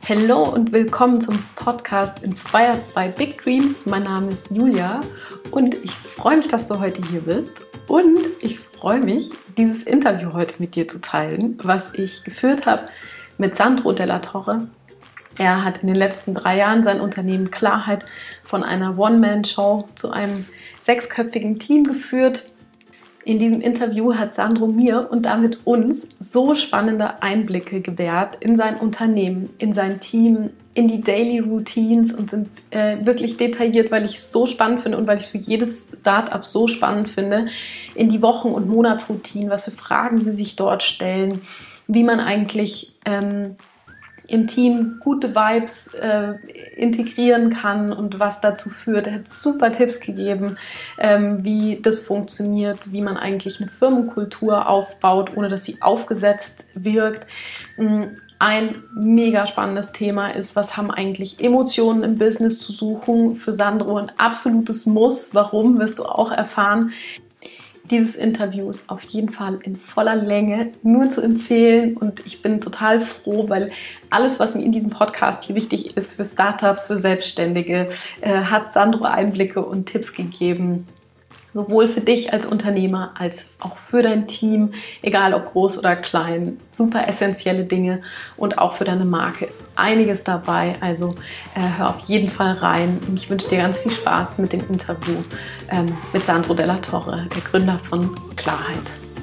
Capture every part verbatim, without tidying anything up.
Hallo und willkommen zum Podcast Inspired by Big Dreams. Mein Name ist Julia und ich freue mich, dass du heute hier bist. Und ich freue mich, dieses Interview heute mit dir zu teilen, was ich geführt habe mit Sandro Della Torre. Er hat in den letzten drei Jahren sein Unternehmen Klarheit von einer One-Man-Show zu einem sechsköpfigen Team geführt. In diesem Interview hat Sandro mir und damit uns so spannende Einblicke gewährt in sein Unternehmen, in sein Team, in die Daily Routines und sind äh, wirklich detailliert, weil ich es so spannend finde und weil ich es für jedes Startup so spannend finde, in die Wochen- und Monatsroutinen, was für Fragen sie sich dort stellen, wie man eigentlich ähm, im Team gute Vibes äh, integrieren kann und was dazu führt. Er hat super Tipps gegeben, ähm, wie das funktioniert, wie man eigentlich eine Firmenkultur aufbaut, ohne dass sie aufgesetzt wirkt. Ein mega spannendes Thema ist, was haben eigentlich Emotionen im Business zu suchen? Für Sandro ein absolutes Muss. Warum, wirst du auch erfahren. Dieses Interview ist auf jeden Fall in voller Länge nur zu empfehlen und ich bin total froh, weil alles, was mir in diesem Podcast hier wichtig ist für Startups, für Selbstständige, äh, hat Sandro Einblicke und Tipps gegeben. Sowohl für dich als Unternehmer als auch für dein Team, egal ob groß oder klein. Super essentielle Dinge und auch für deine Marke ist einiges dabei. Also äh, hör auf jeden Fall rein. Und ich wünsche dir ganz viel Spaß mit dem Interview ähm, mit Sandro Della Torre, der Gründer von Klarheit.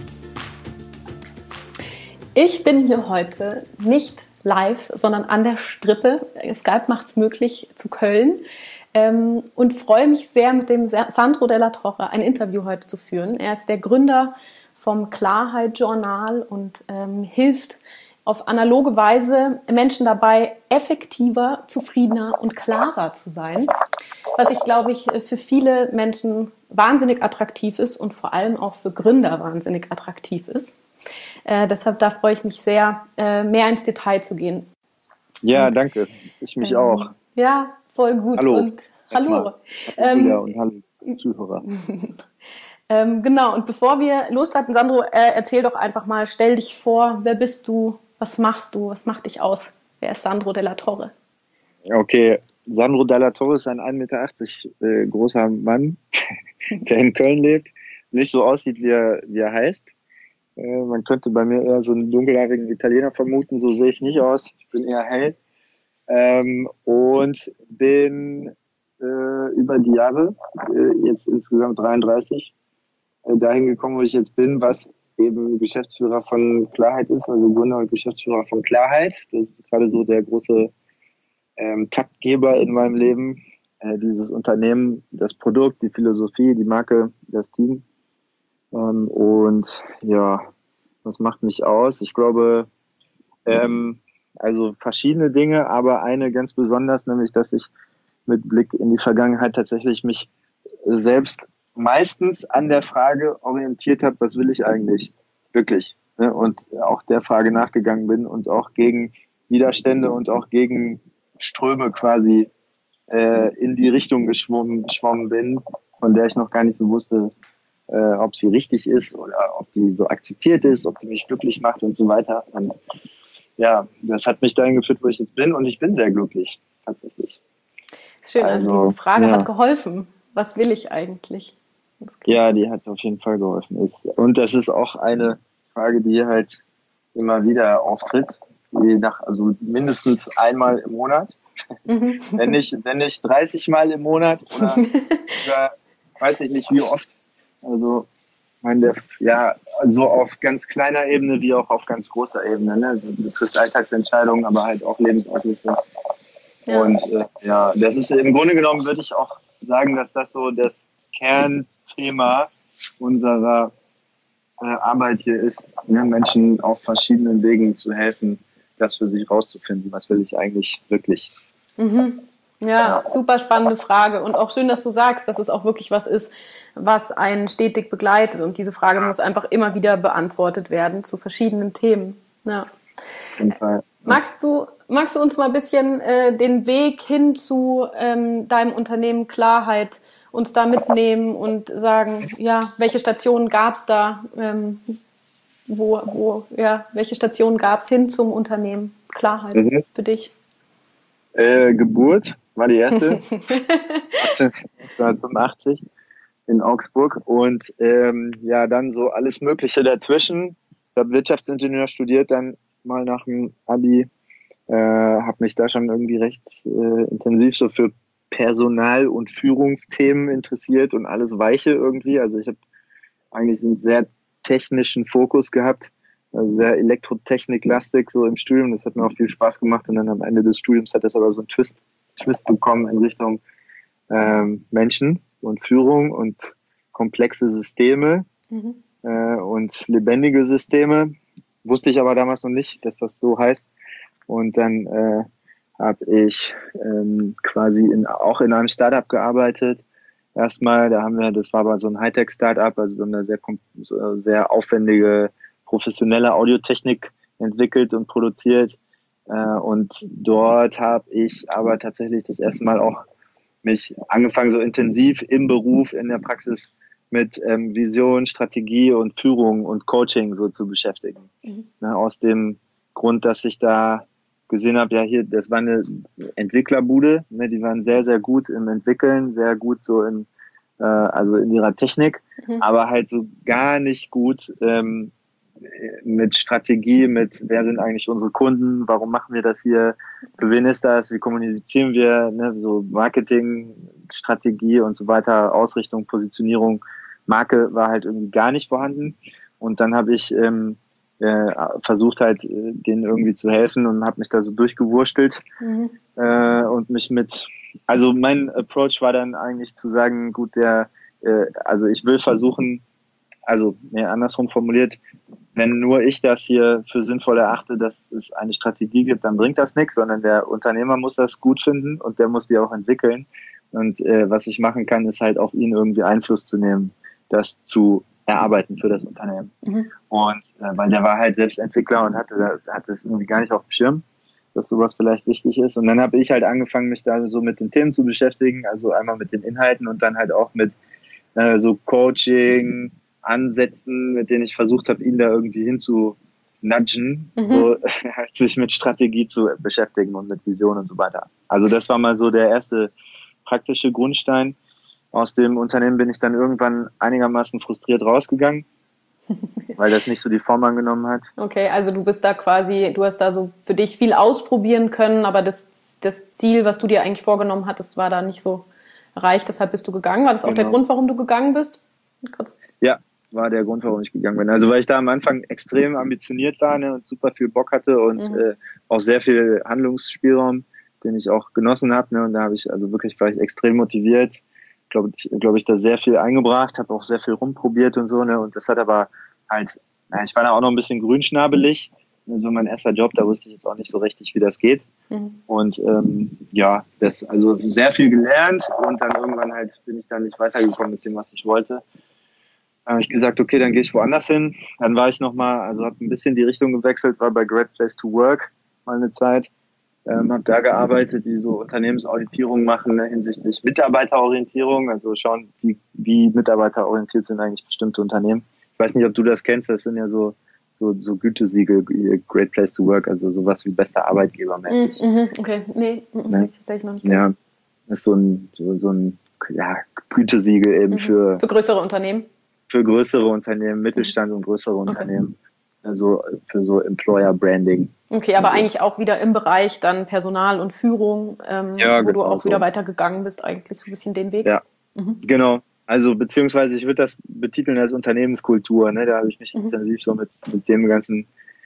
Ich bin hier heute nicht live, sondern an der Strippe. Skype macht es möglich zu Köln. Ähm, und freue mich sehr, mit dem Sandro Della Torre ein Interview heute zu führen. Er ist der Gründer vom Klarheit Journal und ähm, hilft auf analoge Weise Menschen dabei, effektiver, zufriedener und klarer zu sein. Was ich, glaube ich, für viele Menschen wahnsinnig attraktiv ist und vor allem auch für Gründer wahnsinnig attraktiv ist. Äh, deshalb da freue ich mich sehr, äh, mehr ins Detail zu gehen. Ja, und, danke. Ich mich ähm, auch. Ja, voll gut. Hallo. Und hallo. Ähm, Julia und hallo Zuhörer. ähm, genau, und bevor wir losstarten, Sandro, äh, erzähl doch einfach mal, stell dich vor, wer bist du, was machst du, was macht dich aus? Wer ist Sandro Della Torre? Okay, Sandro Della Torre ist ein ein Meter achtzig äh, großer Mann, der in Köln lebt, nicht so aussieht, wie er, wie er heißt. Äh, man könnte bei mir eher so einen dunkelhaarigen Italiener vermuten, so sehe ich nicht aus, ich bin eher hell. Ähm, und bin äh, über die Jahre, äh, jetzt insgesamt dreiunddreißig, äh, dahin gekommen, wo ich jetzt bin, was eben Geschäftsführer von Klarheit ist, also Gründer und Geschäftsführer von Klarheit. Das ist gerade so der große ähm, Taktgeber in meinem Leben. Äh, dieses Unternehmen, das Produkt, die Philosophie, die Marke, das Team. Ähm, und ja, was macht mich aus? Ich glaube, ähm, also verschiedene Dinge, aber eine ganz besonders, nämlich, dass ich mit Blick in die Vergangenheit tatsächlich mich selbst meistens an der Frage orientiert habe, was will ich eigentlich wirklich? Und auch der Frage nachgegangen bin und auch gegen Widerstände und auch gegen Ströme quasi äh, in die Richtung geschwommen, geschwommen bin, von der ich noch gar nicht so wusste, äh, ob sie richtig ist oder ob die so akzeptiert ist, ob die mich glücklich macht und so weiter. Und ja, das hat mich dahin geführt, wo ich jetzt bin und ich bin sehr glücklich, tatsächlich. Schön, also, also diese Frage ja. hat geholfen. Was will ich eigentlich? Ja, die hat auf jeden Fall geholfen. Und das ist auch eine Frage, die halt immer wieder auftritt, je nach, also mindestens einmal im Monat, mhm. wenn nicht, wenn nicht dreißig Mal im Monat oder sogar, weiß ich nicht wie oft. Also meine, ja, so auf ganz kleiner Ebene wie auch auf ganz großer Ebene. Ne? Also, das betrifft Alltagsentscheidungen, aber halt auch Lebensausrichtung. Ja. Und äh, ja, das ist im Grunde genommen, würde ich auch sagen, dass das so das Kernthema unserer äh, Arbeit hier ist, ne? Menschen auf verschiedenen Wegen zu helfen, das für sich rauszufinden. Was will ich eigentlich wirklich? Mhm. Ja, super spannende Frage und auch schön, dass du sagst, dass es auch wirklich was ist, was einen stetig begleitet und diese Frage muss einfach immer wieder beantwortet werden zu verschiedenen Themen. Ja. Auf jeden Fall. Magst du, magst du uns mal ein bisschen äh, den Weg hin zu ähm, deinem Unternehmen Klarheit uns da mitnehmen und sagen, ja, welche Stationen gab es da, ähm, wo, wo, ja, welche Stationen gab es hin zum Unternehmen Klarheit mhm. für dich? Äh, Geburt war die erste, neunzehnhundertfünfundachtzig in Augsburg und ähm, ja, dann so alles Mögliche dazwischen. Ich habe Wirtschaftsingenieur studiert, dann mal nach dem Abi, äh, habe mich da schon irgendwie recht äh, intensiv so für Personal- und Führungsthemen interessiert und alles Weiche irgendwie. Also ich habe eigentlich einen sehr technischen Fokus gehabt, also sehr Elektrotechnik-lastig so im Studium. Das hat mir auch viel Spaß gemacht und dann am Ende des Studiums hat das aber so einen Twist, Twist bekommen in Richtung ähm, Menschen und Führung und komplexe Systeme mhm. äh, und lebendige Systeme. Wusste ich aber damals noch nicht, dass das so heißt. Und dann äh, habe ich ähm, quasi in, auch in einem Startup gearbeitet. Erstmal, da haben wir, das war aber so ein Hightech-Startup, also wir haben da sehr, sehr aufwendige, professionelle Audiotechnik entwickelt und produziert. Äh, und dort habe ich aber tatsächlich das erste Mal auch mich angefangen, so intensiv im Beruf, in der Praxis mit ähm, Vision, Strategie und Führung und Coaching so zu beschäftigen. Mhm. Ne, aus dem Grund, dass ich da gesehen habe, ja hier, das war eine Entwicklerbude, ne, die waren sehr, sehr gut im Entwickeln, sehr gut so in, äh, also in ihrer Technik, mhm. aber halt so gar nicht gut ähm, mit Strategie, mit wer sind eigentlich unsere Kunden, warum machen wir das hier, für wen ist das, wie kommunizieren wir, ne, so Marketing, Strategie und so weiter, Ausrichtung, Positionierung, Marke war halt irgendwie gar nicht vorhanden. Und dann habe ich ähm, äh, versucht halt, äh, denen irgendwie zu helfen und habe mich da so durchgewurstelt mhm. äh, und mich mit, also mein Approach war dann eigentlich zu sagen, gut, der, äh, also ich will versuchen, also nee, andersrum formuliert, wenn nur ich das hier für sinnvoll erachte, dass es eine Strategie gibt, dann bringt das nichts, sondern der Unternehmer muss das gut finden und der muss die auch entwickeln. Und äh, was ich machen kann, ist halt auf ihn irgendwie Einfluss zu nehmen, das zu erarbeiten für das Unternehmen. Mhm. Und äh, weil der war halt selbst Entwickler und hatte, hatte das irgendwie gar nicht auf dem Schirm, dass sowas vielleicht wichtig ist. Und dann habe ich halt angefangen, mich da so mit den Themen zu beschäftigen, also einmal mit den Inhalten und dann halt auch mit äh, so Coaching, Ansätzen, mit denen ich versucht habe, ihn da irgendwie hinzu nudgen, mhm. so sich mit Strategie zu beschäftigen und mit Vision und so weiter. Also das war mal so der erste praktische Grundstein. Aus dem Unternehmen bin ich dann irgendwann einigermaßen frustriert rausgegangen, weil das nicht so die Form angenommen hat. Okay, also du bist da quasi, du hast da so für dich viel ausprobieren können, aber das, das Ziel, was du dir eigentlich vorgenommen hattest, war da nicht so erreicht, deshalb bist du gegangen. War das auch genau. der Grund, warum du gegangen bist? Kurz. Ja, war der Grund, warum ich gegangen bin. Also weil ich da am Anfang extrem ambitioniert war, ne, und super viel Bock hatte und mhm. äh, auch sehr viel Handlungsspielraum, den ich auch genossen habe. Ne, und da habe ich also wirklich war ich extrem motiviert. Glaube ich, glaube ich, da sehr viel eingebracht, habe auch sehr viel rumprobiert und so. Ne, und das hat aber halt, na, ich war da auch noch ein bisschen grünschnabelig. Also mein erster Job, da wusste ich jetzt auch nicht so richtig, wie das geht. Mhm. Und ähm, ja, das also sehr viel gelernt und dann irgendwann halt bin ich da nicht weitergekommen mit dem, was ich wollte. Habe ich gesagt, okay, dann gehe ich woanders hin. Dann war ich nochmal, also habe ein bisschen die Richtung gewechselt, war bei Great Place to Work mal eine Zeit. Ähm, habe da gearbeitet, die so Unternehmensauditierung machen, ne, hinsichtlich Mitarbeiterorientierung, also schauen, wie, wie mitarbeiterorientiert sind eigentlich bestimmte Unternehmen. Ich weiß nicht, ob du das kennst, das sind ja so, so, so Gütesiegel, Great Place to Work, also sowas wie bester Arbeitgeber mäßig. Mhm, okay, nee, ne? tatsächlich noch nicht. Ja, das ist so ein, so, so ein ja, Gütesiegel eben mhm. für... Für größere Unternehmen? Für größere Unternehmen, Mittelstand und größere okay. Unternehmen. Also für so Employer Branding. Okay, aber also, eigentlich auch wieder im Bereich dann Personal und Führung, ähm, ja, wo genau du auch so. wieder weitergegangen bist, eigentlich so ein bisschen den Weg. Ja, mhm. genau. Also beziehungsweise ich würde das betiteln als Unternehmenskultur. Ne? Da habe ich mich mhm. intensiv so mit, mit dem ganzen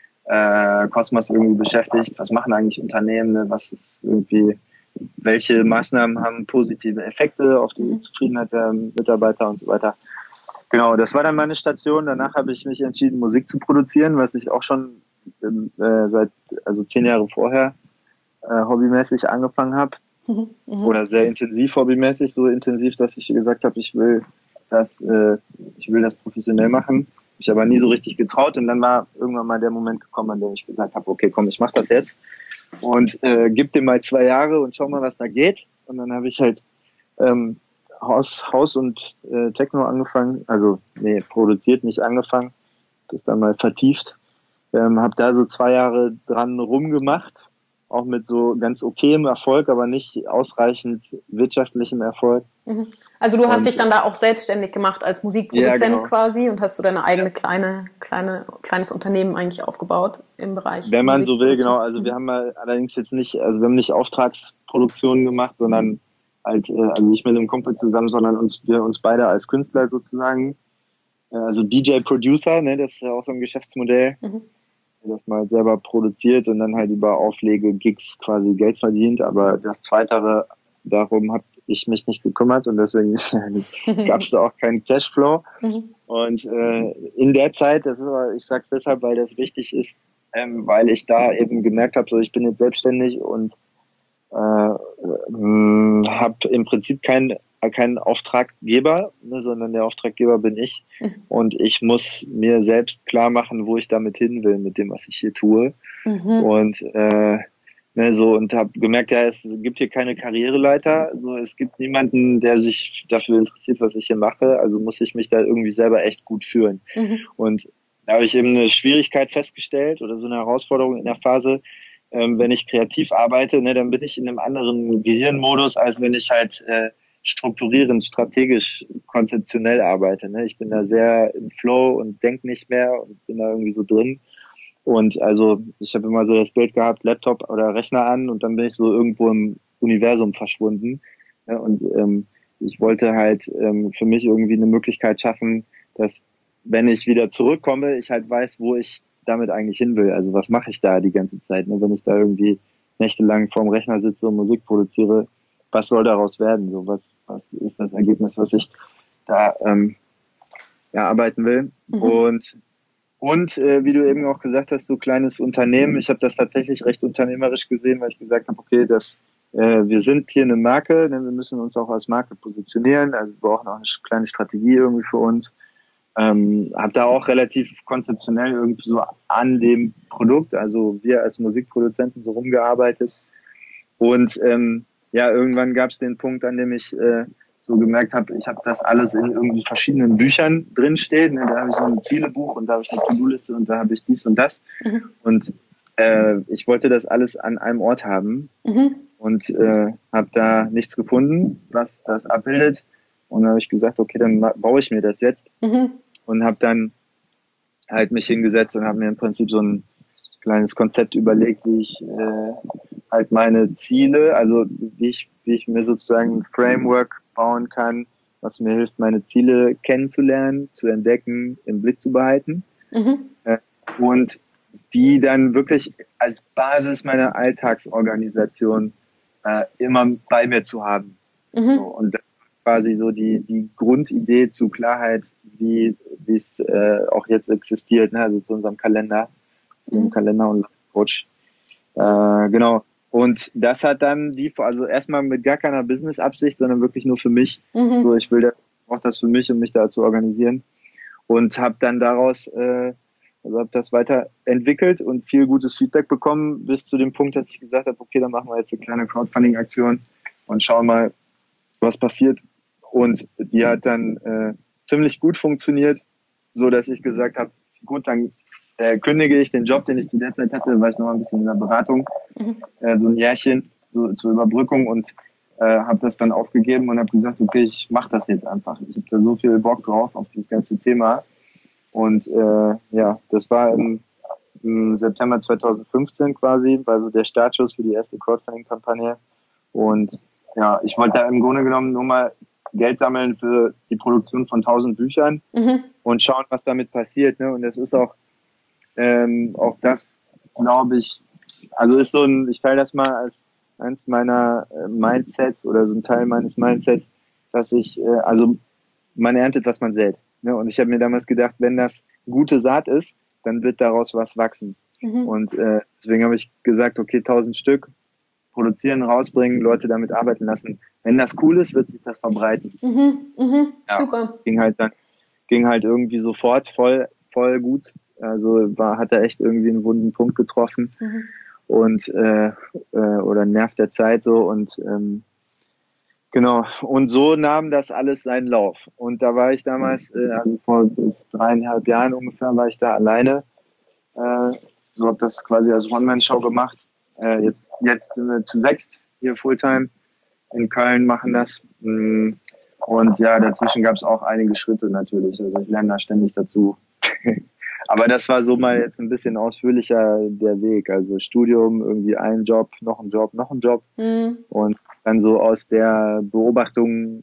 äh, Kosmos irgendwie beschäftigt. Was machen eigentlich Unternehmen? Ne? Was ist irgendwie, welche Maßnahmen haben positive Effekte auf die mhm. Zufriedenheit der Mitarbeiter und so weiter. Genau, das war dann meine Station. Danach habe ich mich entschieden, Musik zu produzieren, was ich auch schon äh, seit, also zehn Jahre vorher äh, hobbymäßig angefangen habe. Mhm. Oder sehr intensiv hobbymäßig, so intensiv, dass ich gesagt habe, ich will das, äh, ich will das professionell machen. Ich habe aber nie so richtig getraut und dann war irgendwann mal der Moment gekommen, an dem ich gesagt habe, okay, komm, ich mache das jetzt und äh, gib dem mal zwei Jahre und schau mal, was da geht. Und dann habe ich halt ähm, Haus, Haus und äh, Techno angefangen, also nee, produziert, nicht angefangen, das dann mal vertieft. Ähm, habe da so zwei Jahre dran rumgemacht auch mit so ganz okayem Erfolg, aber nicht ausreichend wirtschaftlichem Erfolg. Mhm. Also du hast Und, dich dann da auch selbstständig gemacht als Musikproduzent ja, genau. quasi und hast du deine eigene kleine, kleine, kleines Unternehmen eigentlich aufgebaut im Bereich Wenn man so will, Musikproduktion. genau. Also Mhm. wir haben mal allerdings jetzt nicht, also wir haben nicht Auftragsproduktionen gemacht, sondern halt, äh, also nicht mit einem Kumpel zusammen, sondern uns, wir uns beide als Künstler sozusagen. Äh, also D J-Producer, ne, das ist ja auch so ein Geschäftsmodell, Mhm. das man halt selber produziert und dann halt über Auflege, Gigs quasi Geld verdient. Aber das Zweitere, darum habe ich mich nicht gekümmert und deswegen gab es da auch keinen Cashflow. Mhm. Und äh, in der Zeit, das ist aber, ich sage es deshalb, weil das wichtig ist, ähm, weil ich da eben gemerkt habe, so ich bin jetzt selbstständig und äh, habe im Prinzip keinen keinen Auftraggeber, ne, sondern der Auftraggeber bin ich. Mhm. Und ich muss mir selbst klar machen, wo ich damit hin will, mit dem, was ich hier tue. Mhm. Und äh, ne, so und habe gemerkt, ja, es gibt hier keine Karriereleiter, so es gibt niemanden, der sich dafür interessiert, was ich hier mache. Also muss ich mich da irgendwie selber echt gut fühlen. Mhm. Und da habe ich eben eine Schwierigkeit festgestellt oder so eine Herausforderung in der Phase. Ähm, wenn ich kreativ arbeite, ne, dann bin ich in einem anderen Gehirnmodus, als wenn ich halt äh, strukturierend, strategisch, konzeptionell arbeite. Ne? Ich bin da sehr im Flow und denke nicht mehr und bin da irgendwie so drin. Und also ich habe immer so das Bild gehabt, Laptop oder Rechner an und dann bin ich so irgendwo im Universum verschwunden. Ja, und ähm, ich wollte halt ähm, für mich irgendwie eine Möglichkeit schaffen, dass wenn ich wieder zurückkomme, ich halt weiß, wo ich damit eigentlich hin will. Also was mache ich da die ganze Zeit? Ne? Wenn ich da irgendwie nächtelang vorm Rechner sitze und Musik produziere, was soll daraus werden? So was, was ist das Ergebnis, was ich da ähm, erarbeiten will? Mhm. Und und äh, wie du eben auch gesagt hast, so kleines Unternehmen. Ich habe das tatsächlich recht unternehmerisch gesehen, weil ich gesagt habe, okay, das, äh, wir sind hier eine Marke, denn wir müssen uns auch als Marke positionieren. Also wir brauchen auch eine kleine Strategie irgendwie für uns. Ähm, habe da auch relativ konzeptionell irgendwie so an dem Produkt, also wir als Musikproduzenten so rumgearbeitet. Und ähm, ja, irgendwann gab es den Punkt, an dem ich äh, so gemerkt habe, ich habe das alles in irgendwie verschiedenen Büchern drinstehen. Ne? Da habe ich so ein Zielebuch und da habe ich eine To-Do-Liste und da habe ich dies und das. Mhm. Und äh, ich wollte das alles an einem Ort haben Mhm. und äh, habe da nichts gefunden, was das abbildet. Und dann habe ich gesagt, okay, dann baue ich mir das jetzt. Mhm. Und habe dann halt mich hingesetzt und habe mir im Prinzip so ein kleines Konzept überlegt, wie ich äh, halt meine Ziele, also wie ich, wie ich mir sozusagen ein Framework bauen kann, was mir hilft, meine Ziele kennenzulernen, zu entdecken, im Blick zu behalten. Mhm. Äh, und die dann wirklich als Basis meiner Alltagsorganisation äh, immer bei mir zu haben. Mhm. So, und das ist quasi so die, die Grundidee zu Klarheit, wie wie es äh, auch jetzt existiert, ne? Also zu unserem Kalender, zu dem Mhm. Kalender und Coach. Äh, genau. Und das hat dann die, also erstmal mit gar keiner Business-Absicht, sondern wirklich nur für mich. Mhm. So, ich will das, brauche das für mich, um mich da zu organisieren. Und habe dann daraus, äh, also habe das weiterentwickelt und viel gutes Feedback bekommen, bis zu dem Punkt, dass ich gesagt habe, okay, dann machen wir jetzt eine kleine Crowdfunding-Aktion und schauen mal, was passiert. Und die hat dann äh, ziemlich gut funktioniert, so dass ich gesagt habe, gut, dann äh, kündige ich den Job, den ich zu der Zeit hatte, war ich noch ein bisschen in der Beratung, Mhm. äh, so ein Jährchen so, zur Überbrückung und äh, habe das dann aufgegeben und habe gesagt, okay, ich mache das jetzt einfach. Ich habe da so viel Bock drauf auf dieses ganze Thema. Und äh, ja, das war im, im September zweitausendfünfzehn quasi, war so der Startschuss für die erste Crowdfunding-Kampagne. Und ja, ich wollte da im Grunde genommen nur mal Geld sammeln für die Produktion von tausend Büchern Mhm. und schauen, was damit passiert. Ne? Und das ist auch, ähm, auch das, glaube ich, also ist so ein, ich teile das mal als eins meiner äh, Mindsets oder so ein Teil meines Mindsets, dass ich, äh, also man erntet, was man sät. Ne? Und ich habe mir damals gedacht, wenn das gute Saat ist, dann wird daraus was wachsen. Mhm. Und äh, deswegen habe ich gesagt, okay, tausend Stück produzieren, rausbringen, Leute damit arbeiten lassen. Wenn das cool ist, wird sich das verbreiten. Mhm. Mhm. Ja, Super. das ging halt dann, ging halt irgendwie sofort voll, voll gut. Also war, hat er echt irgendwie einen wunden Punkt getroffen Mhm. und äh, äh, oder einen Nerv der Zeit so und ähm, genau. Und so nahm das alles seinen Lauf. Und da war ich damals, äh, also vor bis dreieinhalb Jahren ungefähr, war ich da alleine. Äh, so habe das quasi als One-Man-Show gemacht Äh, jetzt, jetzt sind wir zu sechst hier Fulltime in Köln, machen das. Und ja, dazwischen gab es auch einige Schritte natürlich. Also ich lerne da ständig dazu. Aber das war so mal jetzt ein bisschen ausführlicher der Weg. Also Studium, irgendwie ein Job, noch ein Job, noch ein Job. Mhm. Und dann so aus der Beobachtung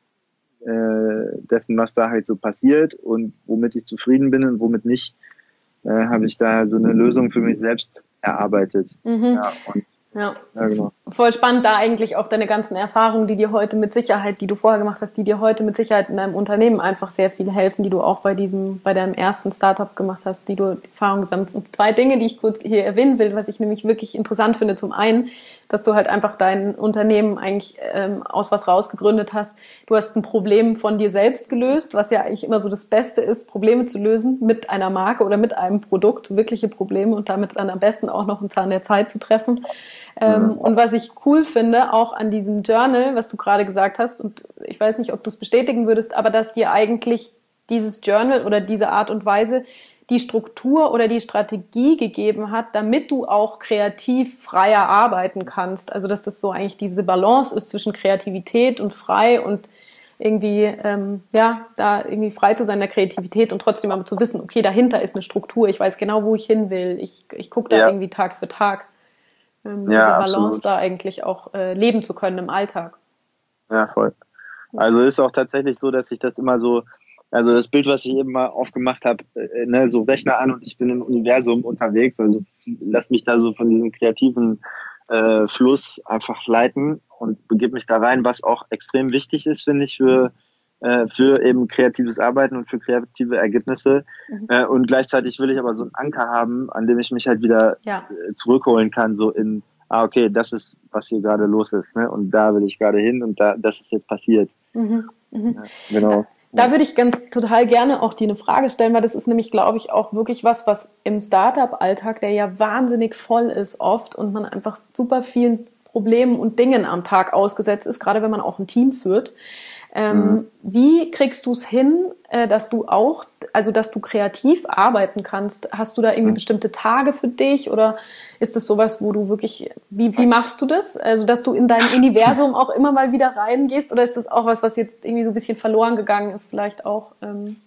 äh, dessen, was da halt so passiert und womit ich zufrieden bin und womit nicht, äh, habe ich da so eine Lösung für mich selbst erarbeitet. Mhm. Ja, und Ja. ja, genau. Voll spannend, da eigentlich auch deine ganzen Erfahrungen, die dir heute mit Sicherheit, die du vorher gemacht hast, die dir heute mit Sicherheit in deinem Unternehmen einfach sehr viel helfen, die du auch bei diesem, bei deinem ersten Startup gemacht hast, die du die Erfahrung gesammelt hast. Und zwei Dinge, die ich kurz hier erwähnen will, was ich nämlich wirklich interessant finde. Zum einen, dass du halt einfach dein Unternehmen eigentlich ähm, aus was rausgegründet hast. Du hast ein Problem von dir selbst gelöst, was ja eigentlich immer so das Beste ist, Probleme zu lösen mit einer Marke oder mit einem Produkt, wirkliche Probleme und damit dann am besten auch noch einen Zahn der Zeit zu treffen. Ähm, und was ich cool finde, auch an diesem Journal, was du gerade gesagt hast, und ich weiß nicht, ob du es bestätigen würdest, aber dass dir eigentlich dieses Journal oder diese Art und Weise die Struktur oder die Strategie gegeben hat, damit du auch kreativ freier arbeiten kannst. Also dass das so eigentlich diese Balance ist zwischen Kreativität und frei und irgendwie, ähm, ja, da irgendwie frei zu sein in der Kreativität und trotzdem aber zu wissen, okay, dahinter ist eine Struktur, ich weiß genau, wo ich hin will, ich, ich gucke da ja. irgendwie Tag für Tag. Ähm, ja, diese Balance absolut. Da eigentlich auch äh, leben zu können im Alltag. Ja, voll. Also ist auch tatsächlich so, dass ich das immer so, also das Bild, was ich eben mal aufgemacht habe, äh, ne, so Rechner an und ich bin im Universum unterwegs, also lass mich da so von diesem kreativen äh, Fluss einfach leiten und begebe mich da rein, was auch extrem wichtig ist, finde ich, für äh, für eben kreatives Arbeiten und für kreative Ergebnisse. Mhm. Äh, und gleichzeitig will ich aber so einen Anker haben, an dem ich mich halt wieder ja. äh, zurückholen kann, so in, ah, okay, das ist, was hier gerade los ist, ne? Und da will ich gerade hin und da, das ist jetzt passiert. Mhm. Mhm. Ja, genau. Da, da würde ich ganz total gerne auch dir eine Frage stellen, weil das ist nämlich, glaube ich, auch wirklich was, was im Startup-Alltag, der ja wahnsinnig voll ist oft und man einfach super vielen Problemen und Dingen am Tag ausgesetzt ist, gerade wenn man auch ein Team führt. Ähm, mhm. Wie kriegst du es hin, äh, dass du auch, also dass du kreativ arbeiten kannst? Hast du da irgendwie mhm. bestimmte Tage für dich oder ist das sowas, wo du wirklich, wie, wie machst du das? Also dass du in dein Universum auch immer mal wieder reingehst oder ist das auch was, was jetzt irgendwie so ein bisschen verloren gegangen ist, vielleicht auch? Ähm,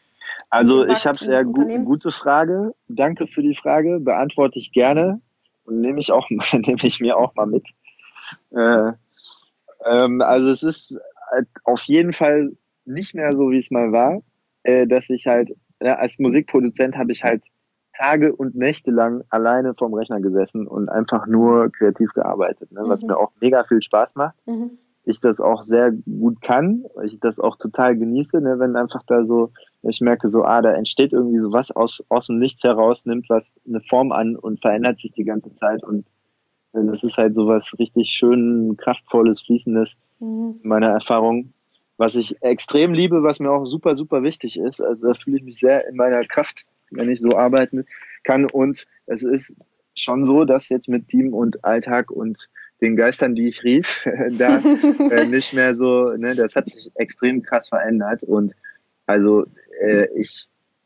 also ich habe sehr gu- gute Frage. Danke für die Frage, beantworte ich gerne und nehme ich auch, nehme ich mir auch mal mit. Äh, ähm, also es ist auf jeden Fall nicht mehr so, wie es mal war, äh, dass ich halt, ja, als Musikproduzent habe ich halt Tage und Nächte lang alleine vorm Rechner gesessen und einfach nur kreativ gearbeitet, ne, mhm. was mir auch mega viel Spaß macht. Mhm. Ich das auch sehr gut kann, ich das auch total genieße, ne, wenn einfach da so, ich merke so, ah, da entsteht irgendwie so was aus, aus dem Nichts heraus, nimmt was eine Form an und verändert sich die ganze Zeit und das ist halt so was richtig schön, kraftvolles, fließendes mhm. in meiner Erfahrung, was ich extrem liebe, was mir auch super, super wichtig ist. Also da fühle ich mich sehr in meiner Kraft, wenn ich so arbeiten kann. Und es ist schon so, dass jetzt mit Team und Alltag und den Geistern, die ich rief, da äh, nicht mehr so, ne, das hat sich extrem krass verändert. Und also äh, ich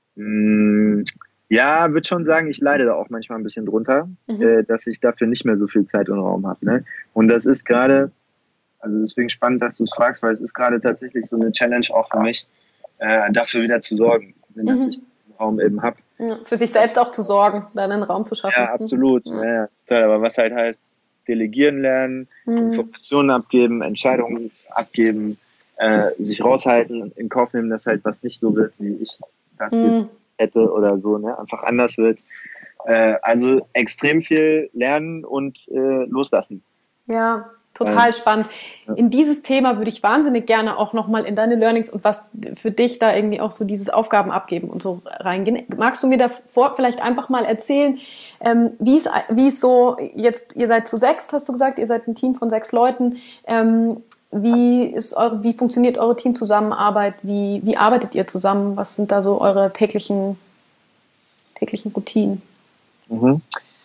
mh, ja, würde schon sagen, ich leide da auch manchmal ein bisschen drunter, mhm. äh, dass ich dafür nicht mehr so viel Zeit und Raum habe. Ne? Und das ist gerade, also deswegen spannend, dass du es fragst, weil es ist gerade tatsächlich so eine Challenge auch für mich, äh, dafür wieder zu sorgen, mhm. dass ich den Raum eben habe. Ja, für sich selbst auch zu sorgen, dann einen Raum zu schaffen. Ja, absolut. Mhm. Ja, total. Aber was halt heißt, delegieren lernen, mhm. Informationen abgeben, Entscheidungen abgeben, äh, sich raushalten, in Kauf nehmen, dass halt was nicht so wird, wie ich das mhm. jetzt hätte oder so, ne, einfach anders wird. Äh, also extrem viel lernen und äh, loslassen. Ja, total ähm, spannend. Ja. In dieses Thema würde ich wahnsinnig gerne auch nochmal in deine Learnings und was für dich da irgendwie auch so dieses Aufgaben abgeben und so reingehen. Magst du mir davor vielleicht einfach mal erzählen, ähm, wie es wie es so jetzt, ihr seid zu sechs, hast du gesagt, ihr seid ein Team von sechs Leuten, ähm, Wie ist eure, wie funktioniert eure Teamzusammenarbeit? Wie, wie arbeitet ihr zusammen? Was sind da so eure täglichen, täglichen Routinen? Mhm.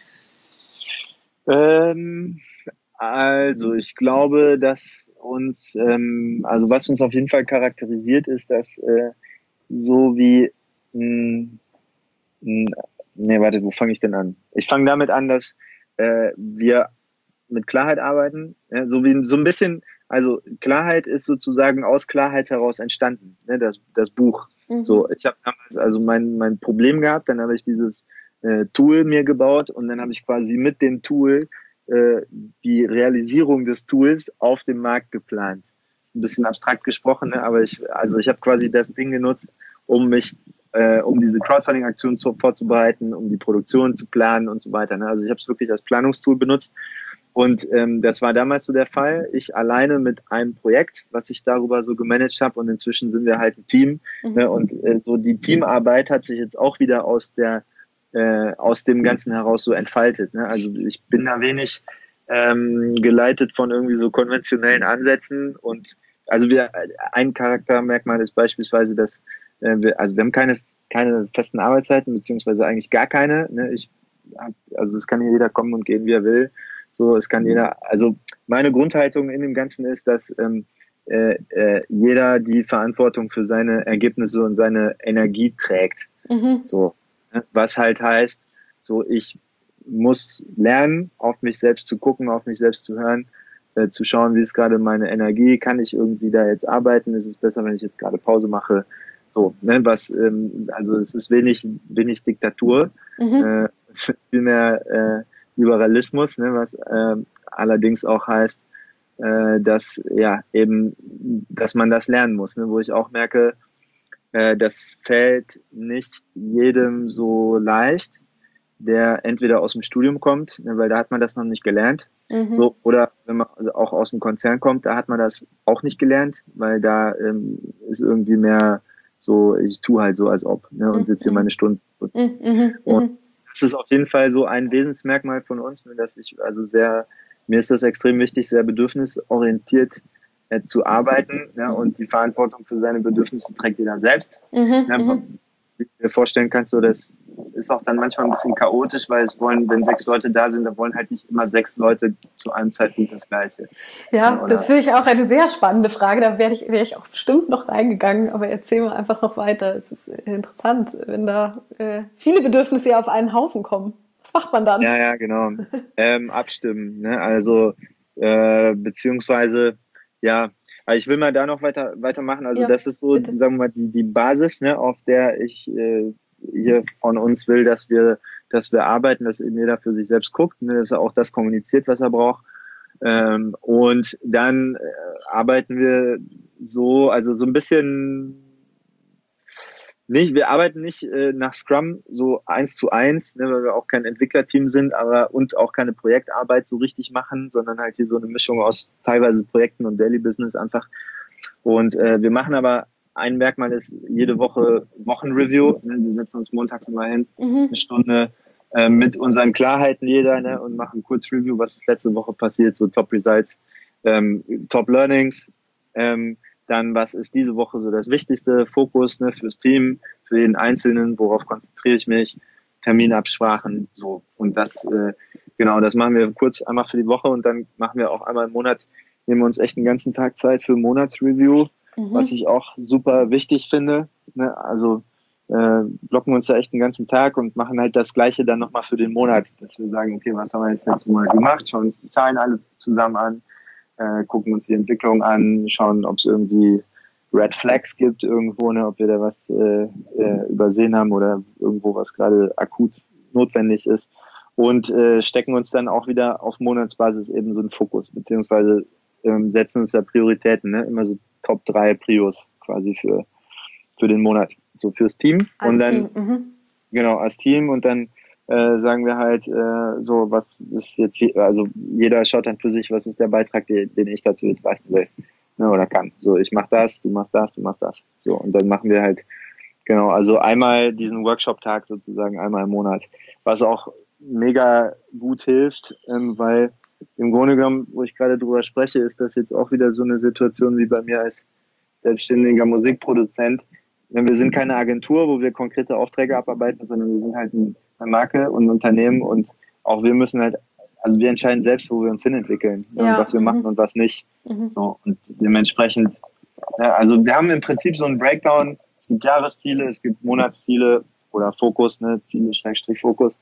Ähm, also ich glaube, dass uns, ähm, also was uns auf jeden Fall charakterisiert, ist, dass äh, so wie, mh, mh, nee, warte, wo fange ich denn an? Ich fange damit an, dass äh, wir mit Klarheit arbeiten, ja, so wie so ein bisschen, also Klarheit ist sozusagen aus Klarheit heraus entstanden, ne, das, das Buch. Mhm. So, ich habe damals also mein, mein Problem gehabt, dann habe ich dieses äh, Tool mir gebaut und dann habe ich quasi mit dem Tool äh, die Realisierung des Tools auf dem Markt geplant. Ein bisschen abstrakt gesprochen, ne, aber ich, also ich habe quasi das Ding genutzt, um mich Äh, um diese Crowdfunding-Aktion zu, vorzubereiten, um die Produktion zu planen und so weiter. Ne? Also ich habe es wirklich als Planungstool benutzt und ähm, das war damals so der Fall. Ich alleine mit einem Projekt, was ich darüber so gemanagt habe und inzwischen sind wir halt ein Team. Mhm. Ne? Und äh, so die Teamarbeit hat sich jetzt auch wieder aus der äh, aus dem Ganzen heraus so entfaltet. Ne? Also ich bin da wenig ähm, geleitet von irgendwie so konventionellen Ansätzen und also wir ein Charaktermerkmal ist beispielsweise, dass äh, wir, also wir haben keine keine festen Arbeitszeiten beziehungsweise eigentlich gar keine. Ne? Ich hab, also es kann hier jeder kommen und gehen, wie er will. So, es kann jeder. Also meine Grundhaltung in dem Ganzen ist, dass ähm, äh, äh, jeder die Verantwortung für seine Ergebnisse und seine Energie trägt. Mhm. So, ne? Was halt heißt, so ich muss lernen, auf mich selbst zu gucken, auf mich selbst zu hören. Zu schauen, wie ist gerade meine Energie, kann ich irgendwie da jetzt arbeiten, ist es besser, wenn ich jetzt gerade Pause mache, so, ne, was, ähm, also es ist wenig, wenig Diktatur, mhm. äh, viel mehr äh, Liberalismus, ne, was äh, allerdings auch heißt, äh, dass, ja, eben, dass man das lernen muss, ne, wo ich auch merke, äh, das fällt nicht jedem so leicht, der entweder aus dem Studium kommt, ne, weil da hat man das noch nicht gelernt, mhm. so, oder wenn man also auch aus dem Konzern kommt, da hat man das auch nicht gelernt, weil da ähm, ist irgendwie mehr so, ich tue halt so, als ob, ne, und sitze hier meine Stunden. Mhm. Und das ist auf jeden Fall so ein Wesensmerkmal von uns, ne, dass ich also sehr, mir ist das extrem wichtig, sehr bedürfnisorientiert äh, zu arbeiten, ne, und die Verantwortung für seine Bedürfnisse trägt jeder selbst. Mhm. Ne, wie du dir vorstellen kannst, so das ist auch dann manchmal ein bisschen chaotisch, weil es wollen, wenn sechs Leute da sind, dann wollen halt nicht immer sechs Leute zu einem Zeitpunkt das Gleiche. Ja, oder? Das finde ich auch eine sehr spannende Frage. Da wäre ich, wäre ich auch bestimmt noch reingegangen, aber erzähl mal einfach noch weiter. Es ist interessant, wenn da äh, viele Bedürfnisse auf einen Haufen kommen. Was macht man dann? Ja, ja, genau. ähm, abstimmen, ne? Also äh, beziehungsweise ja. Aber ich will mal da noch weiter weitermachen. Also ja, das ist so, bitte. Sagen wir mal, die, die Basis, ne, auf der ich äh, hier von uns will, dass wir, dass wir arbeiten, dass eben jeder für sich selbst guckt, ne, dass er auch das kommuniziert, was er braucht. Ähm, und dann äh, arbeiten wir so, also so ein bisschen nicht, wir arbeiten nicht äh, nach Scrum so eins zu eins, ne, weil wir auch kein Entwicklerteam sind, aber und auch keine Projektarbeit so richtig machen, sondern halt hier so eine Mischung aus teilweise Projekten und Daily Business einfach. Und äh, wir machen aber ein Merkmal ist jede Woche Wochenreview. Ne, wir setzen uns montags immer hin, mhm. eine Stunde äh, mit unseren Klarheiten jeder, ne, und machen kurz Review, was ist letzte Woche passiert, so Top Results, ähm, Top Learnings. Ähm, Dann, was ist diese Woche so das Wichtigste? Fokus, ne, fürs Team, für jeden Einzelnen, worauf konzentriere ich mich? Terminabsprachen, so. Und das, äh, genau, das machen wir kurz einmal für die Woche und dann machen wir auch einmal im Monat, nehmen wir uns echt einen ganzen Tag Zeit für Monatsreview, mhm. was ich auch super wichtig finde. Ne? Also äh, blocken uns da echt einen ganzen Tag und machen halt das Gleiche dann nochmal für den Monat, dass wir sagen, okay, was haben wir jetzt letzten Monat gemacht? Schauen uns die Zahlen alle zusammen an. Äh, gucken uns die Entwicklung an, schauen, ob es irgendwie Red Flags gibt irgendwo, ne, ob wir da was äh, äh, übersehen haben oder irgendwo was gerade akut notwendig ist und äh, stecken uns dann auch wieder auf Monatsbasis eben so einen Fokus, beziehungsweise ähm, setzen uns da Prioritäten, ne, immer so Top drei Prios quasi für für den Monat, so fürs Team. Als und dann Team. Mhm. Genau, als Team und dann Äh, sagen wir halt äh, so, was ist jetzt hier, also jeder schaut dann für sich, was ist der Beitrag, den, den ich dazu jetzt leisten will, ne, oder kann. So, ich mach das, du machst das, du machst das. So, und dann machen wir halt, genau, also einmal diesen Workshop-Tag sozusagen, einmal im Monat, was auch mega gut hilft, ähm, weil im Grunde genommen, wo ich gerade drüber spreche, ist das jetzt auch wieder so eine Situation wie bei mir als selbstständiger Musikproduzent. Wir sind keine Agentur, wo wir konkrete Aufträge abarbeiten, sondern wir sind halt ein eine Marke und ein Unternehmen und auch wir müssen halt, also wir entscheiden selbst, wo wir uns hinentwickeln, ja, und was wir mhm. machen und was nicht. Mhm. So, und dementsprechend, ja, also wir haben im Prinzip so einen Breakdown, es gibt Jahresziele, es gibt Monatsziele oder Fokus, ne, Ziele, Schrägstrich Fokus.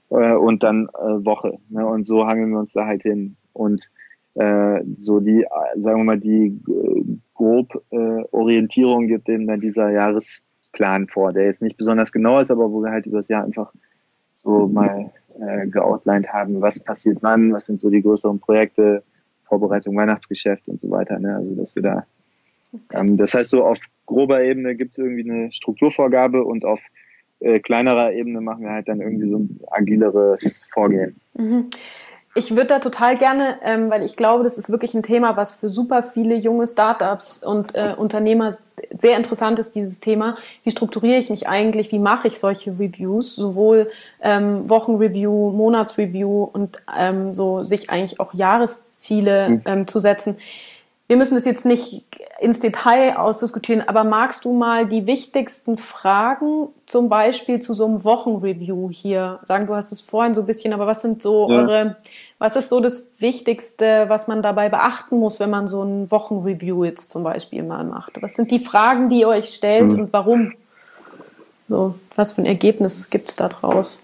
äh, und dann äh, Woche. Ne? Und so hangeln wir uns da halt hin. Und äh, so die, äh, sagen wir mal, die äh, grob äh, Orientierung gibt eben dann dieser Jahresplan vor, der jetzt nicht besonders genau ist, aber wo wir halt über das Jahr einfach so mal äh, geoutlined haben, was passiert wann, was sind so die größeren Projekte, Vorbereitung, Weihnachtsgeschäft und so weiter. Ne? Also dass wir da, ähm, das heißt so auf grober Ebene gibt es irgendwie eine Strukturvorgabe und auf äh, kleinerer Ebene machen wir halt dann irgendwie so ein agileres Vorgehen. Mhm. Ich würde da total gerne, ähm, weil ich glaube, das ist wirklich ein Thema, was für super viele junge Startups und äh, Unternehmer sehr interessant ist, dieses Thema. Wie strukturiere ich mich eigentlich? Wie mache ich solche Reviews? Sowohl ähm, Wochenreview, Monatsreview und ähm, so sich eigentlich auch Jahresziele ähm, zu setzen. Wir müssen das jetzt nicht ins Detail ausdiskutieren, aber magst du mal die wichtigsten Fragen zum Beispiel zu so einem Wochenreview hier sagen? Du hast es vorhin so ein bisschen, aber was sind so ja. eure, was ist so das Wichtigste, was man dabei beachten muss, wenn man so ein Wochenreview jetzt zum Beispiel mal macht? Was sind die Fragen, die ihr euch stellt mhm. und warum? So, was für ein Ergebnis gibt es da draus?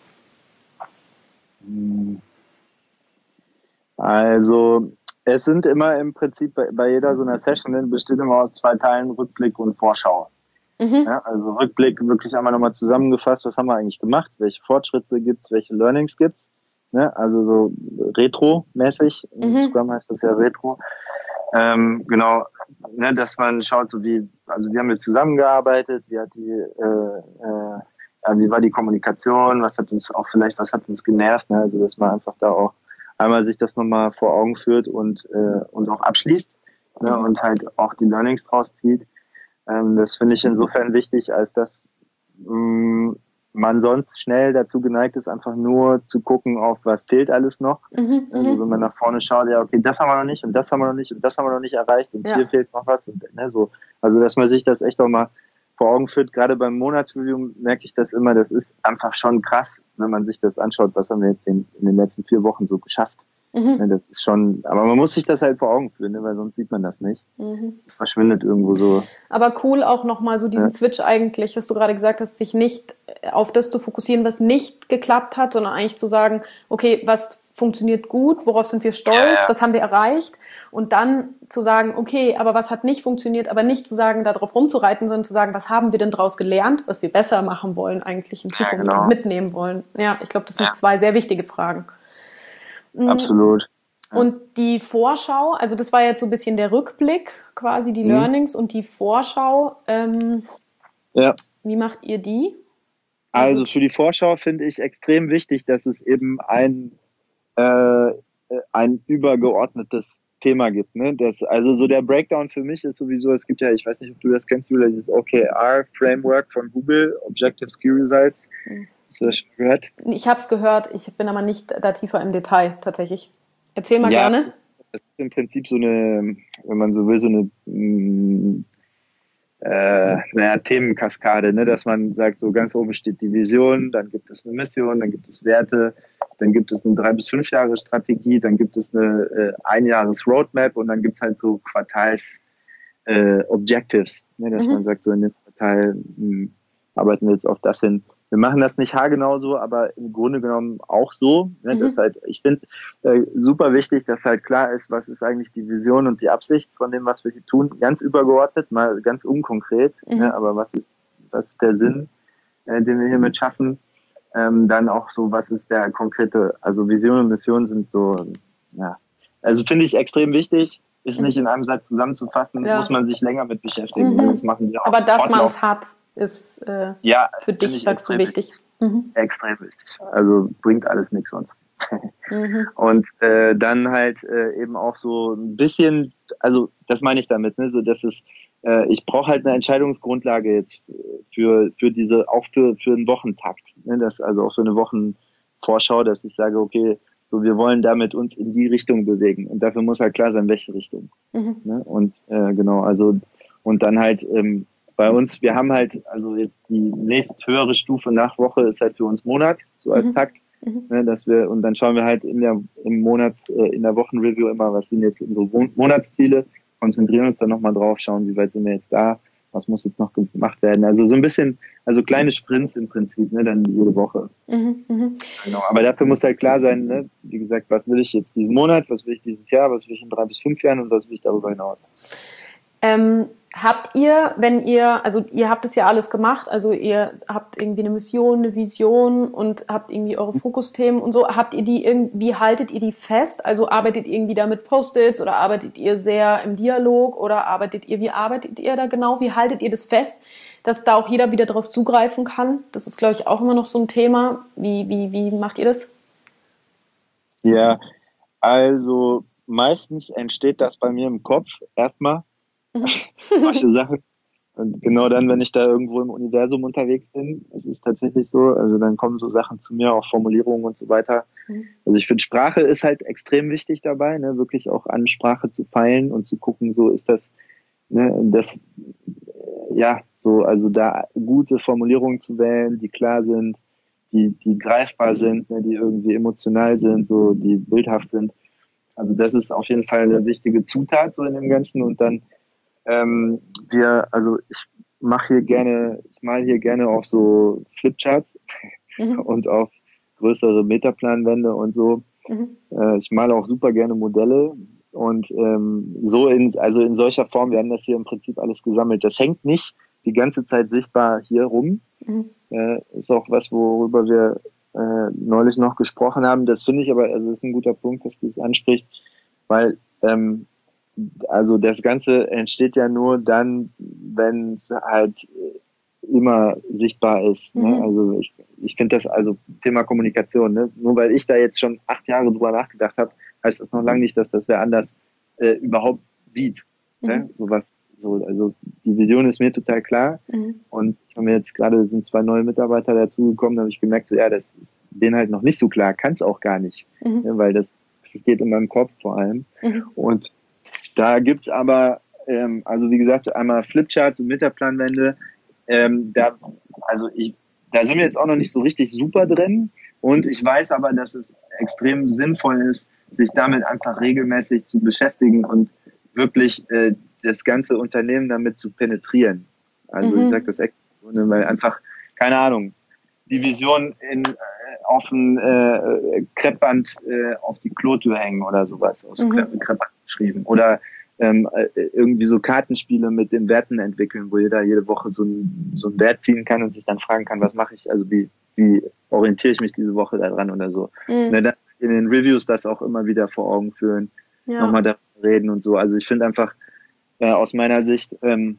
Also, es sind immer im Prinzip bei, bei jeder so einer Session, besteht immer aus zwei Teilen, Rückblick und Vorschau. Mhm. Ja, also Rückblick wirklich einmal nochmal zusammengefasst, was haben wir eigentlich gemacht, welche Fortschritte gibt's, welche Learnings gibt's. Ne? Also so Retro-mäßig, mhm. in Scrum heißt das ja Retro. Ähm, genau, ne, dass man schaut, so wie, also wie haben wir zusammengearbeitet, wie hat die, äh, äh, ja, wie war die Kommunikation, was hat uns auch vielleicht, was hat uns genervt, ne? Also dass man einfach da auch einmal sich das nochmal vor Augen führt und, äh, und auch abschließt, ne, und halt auch die Learnings draus zieht. Ähm, das finde ich insofern wichtig, als dass mh, man sonst schnell dazu geneigt ist, einfach nur zu gucken, auf was fehlt alles noch. Mhm, also wenn man nach vorne schaut, ja, okay, das haben wir noch nicht und das haben wir noch nicht und das haben wir noch nicht erreicht und ja. hier fehlt noch was. Und, ne, so. Also dass man sich das echt auch mal vor Augen führt. Gerade beim Monatsreview merke ich das immer, das ist einfach schon krass, wenn man sich das anschaut, was haben wir jetzt in, in den letzten vier Wochen so geschafft. Mhm. Das ist schon, aber man muss sich das halt vor Augen führen, ne, weil sonst sieht man das nicht. Mhm. Es verschwindet irgendwo so. Aber cool auch nochmal so diesen ja. Switch eigentlich, was du gerade gesagt hast, sich nicht auf das zu fokussieren, was nicht geklappt hat, sondern eigentlich zu sagen, okay, was funktioniert gut, worauf sind wir stolz, ja, ja. was haben wir erreicht und dann zu sagen, okay, aber was hat nicht funktioniert, aber nicht zu sagen, darauf rumzureiten, sondern zu sagen, was haben wir denn daraus gelernt, was wir besser machen wollen eigentlich in Zukunft ja, genau. und mitnehmen wollen. Ja, ich glaube, das sind ja. zwei sehr wichtige Fragen. Absolut. Ja. Und die Vorschau, also das war jetzt so ein bisschen der Rückblick, quasi die mhm. Learnings und die Vorschau, ähm, ja. wie macht ihr die? Also, also für die Vorschau finde ich extrem wichtig, dass es eben ein äh, ein übergeordnetes Thema gibt. Ne? Das, also so der Breakdown für mich ist sowieso, es gibt ja, ich weiß nicht, ob du das kennst, Julia, dieses O K R-Framework von Google, Objectives Key Results. Mhm. Hast du das schon gehört? Ich habe es gehört, ich bin aber nicht da tiefer im Detail tatsächlich. Erzähl mal ja, gerne. Es ist im Prinzip so eine, wenn man so will, so eine mh, äh, naja, Themenkaskade, ne? Dass man sagt, so ganz oben steht die Vision, dann gibt es eine Mission, dann gibt es Werte, dann gibt es eine drei bis fünf Jahre Strategie, dann gibt es eine äh, Einjahres Roadmap und dann gibt es halt so Quartals äh, Objectives, ne? Dass mhm. man sagt, so in dem Quartal mh, arbeiten wir jetzt auf das hin. Wir machen das nicht haargenau so, aber im Grunde genommen auch so. Ne? Mhm. Das halt, ich finde äh, super wichtig, dass halt klar ist, was ist eigentlich die Vision und die Absicht von dem, was wir hier tun. Ganz übergeordnet, mal ganz unkonkret, mhm. ne? Aber was ist, was ist der Sinn, äh, den wir hiermit schaffen? Ähm, dann auch so, was ist der konkrete, also Vision und Mission sind so, ja, also finde ich extrem wichtig. Ist nicht in einem Satz zusammenzufassen, ja. muss man sich länger mit beschäftigen. Mhm. Das machen wir auch. Aber dass man es hat, ist äh, ja, für dich, sagst du, wichtig. wichtig. Mhm. Extrem wichtig. Also bringt alles nichts sonst. Mhm. Und äh, dann halt äh, eben auch so ein bisschen, also das meine ich damit, ne, so dass es, äh, ich brauche halt eine Entscheidungsgrundlage jetzt für für diese, auch für für einen Wochentakt, ne, das also auch für eine Wochenvorschau, dass ich sage, okay, so wir wollen damit uns in die Richtung bewegen und dafür muss halt klar sein, welche Richtung. Mhm. Ne? Und äh, genau, also und dann halt ähm, bei uns, wir haben halt, also jetzt die nächst höhere Stufe nach Woche ist halt für uns Monat, so als mhm. Takt, mhm. ne, dass wir, und dann schauen wir halt in der, im Monats, äh, in der Wochenreview immer, was sind jetzt unsere Monatsziele, konzentrieren uns dann nochmal drauf, schauen, wie weit sind wir jetzt da, was muss jetzt noch gemacht werden. Also so ein bisschen, also kleine Sprints im Prinzip, ne, dann jede Woche. Mhm, mhm. Genau. Aber dafür muss halt klar sein, ne, wie gesagt, was will ich jetzt diesen Monat, was will ich dieses Jahr, was will ich in drei bis fünf Jahren und was will ich darüber hinaus. Ähm, habt ihr, wenn ihr, also ihr habt es ja alles gemacht, also ihr habt irgendwie eine Mission, eine Vision und habt irgendwie eure Fokusthemen und so, habt ihr die irgendwie, haltet ihr die fest? Also arbeitet ihr irgendwie da mit Post-its oder arbeitet ihr sehr im Dialog oder arbeitet ihr, wie arbeitet ihr da genau? Wie haltet ihr das fest, dass da auch jeder wieder drauf zugreifen kann? Das ist, glaube ich, auch immer noch so ein Thema. Wie, wie, wie macht ihr das? Ja, also meistens entsteht das bei mir im Kopf erstmal. Solche Sachen. Und genau dann, wenn ich da irgendwo im Universum unterwegs bin, es ist tatsächlich so, also dann kommen so Sachen zu mir, auch Formulierungen und so weiter. Mhm. Also ich finde, Sprache ist halt extrem wichtig dabei, ne, wirklich auch an Sprache zu feilen und zu gucken, so ist das, ne, das, ja, so, also da gute Formulierungen zu wählen, die klar sind, die, die greifbar sind, ne, die irgendwie emotional sind, so, die bildhaft sind. Also das ist auf jeden Fall eine wichtige Zutat so in dem Ganzen und dann Ähm, wir, also ich mache hier gerne, ich male hier gerne auf so Flipcharts mhm. und auf größere Metaplanwände und so. Mhm. Äh, ich male auch super gerne Modelle und ähm, so in, also in solcher Form, wir haben das hier im Prinzip alles gesammelt. Das hängt nicht die ganze Zeit sichtbar hier rum. Mhm. Äh, ist auch was, worüber wir äh, neulich noch gesprochen haben. Das finde ich aber, also das ist ein guter Punkt, dass du es ansprichst, weil ähm, also das Ganze entsteht ja nur dann, wenn es halt immer sichtbar ist. Mhm. Ne? Also ich, ich finde das, also Thema Kommunikation, ne? Nur weil ich da jetzt schon acht Jahre drüber nachgedacht habe, heißt das noch lange nicht, dass das wer anders äh, überhaupt sieht. Mhm. Ne? Sowas, so, also die Vision ist mir total klar. Mhm. Und es haben wir jetzt gerade, sind zwei neue Mitarbeiter dazugekommen, da habe ich gemerkt, so ja, das ist denen halt noch nicht so klar, kann es auch gar nicht. Mhm. Ne? Weil das, das geht in meinem Kopf vor allem. Mhm. Und da gibt's aber, ähm, also wie gesagt, einmal Flipcharts und Metaplanwände. Ähm, da, also ich, da sind wir jetzt auch noch nicht so richtig super drin. Und ich weiß aber, dass es extrem sinnvoll ist, sich damit einfach regelmäßig zu beschäftigen und wirklich äh, das ganze Unternehmen damit zu penetrieren. Also mhm. ich sage das extra, weil einfach, keine Ahnung, die Vision in, äh, auf ein äh, Kreppband äh, auf die Klotür hängen oder sowas, aus mhm. Kreppband geschrieben. Oder ähm, irgendwie so Kartenspiele mit den Werten entwickeln, wo jeder jede Woche so ein, so einen Wert ziehen kann und sich dann fragen kann, was mache ich, also wie, wie orientiere ich mich diese Woche daran oder so. Mhm. Ne, dann in den Reviews das auch immer wieder vor Augen führen, ja. nochmal darüber reden und so. Also ich finde einfach äh, aus meiner Sicht ähm,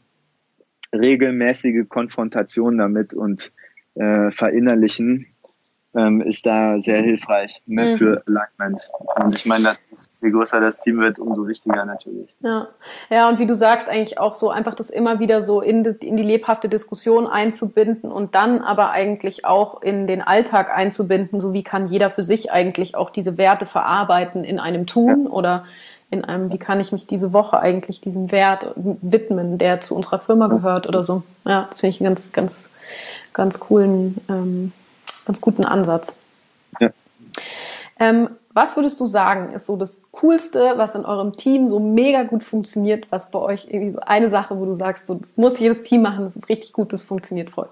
regelmäßige Konfrontation damit und äh, verinnerlichen ähm, ist da sehr hilfreich, ne, mhm. für Alignment. Und ich meine, dass das, je größer das Team wird, umso wichtiger natürlich. Ja. Ja, und wie du sagst, eigentlich auch so einfach das immer wieder so in die, in die lebhafte Diskussion einzubinden und dann aber eigentlich auch in den Alltag einzubinden, so wie kann jeder für sich eigentlich auch diese Werte verarbeiten in einem Tun ja. oder in einem, wie kann ich mich diese Woche eigentlich diesem Wert widmen, der zu unserer Firma gehört oder so. Ja, das finde ich einen ganz, ganz, ganz coolen, ähm, ganz guten Ansatz. Ja. Ähm, was würdest du sagen, ist so das Coolste, was in eurem Team so mega gut funktioniert, was bei euch irgendwie so eine Sache, wo du sagst, so, das muss jedes Team machen, das ist richtig gut, das funktioniert voll.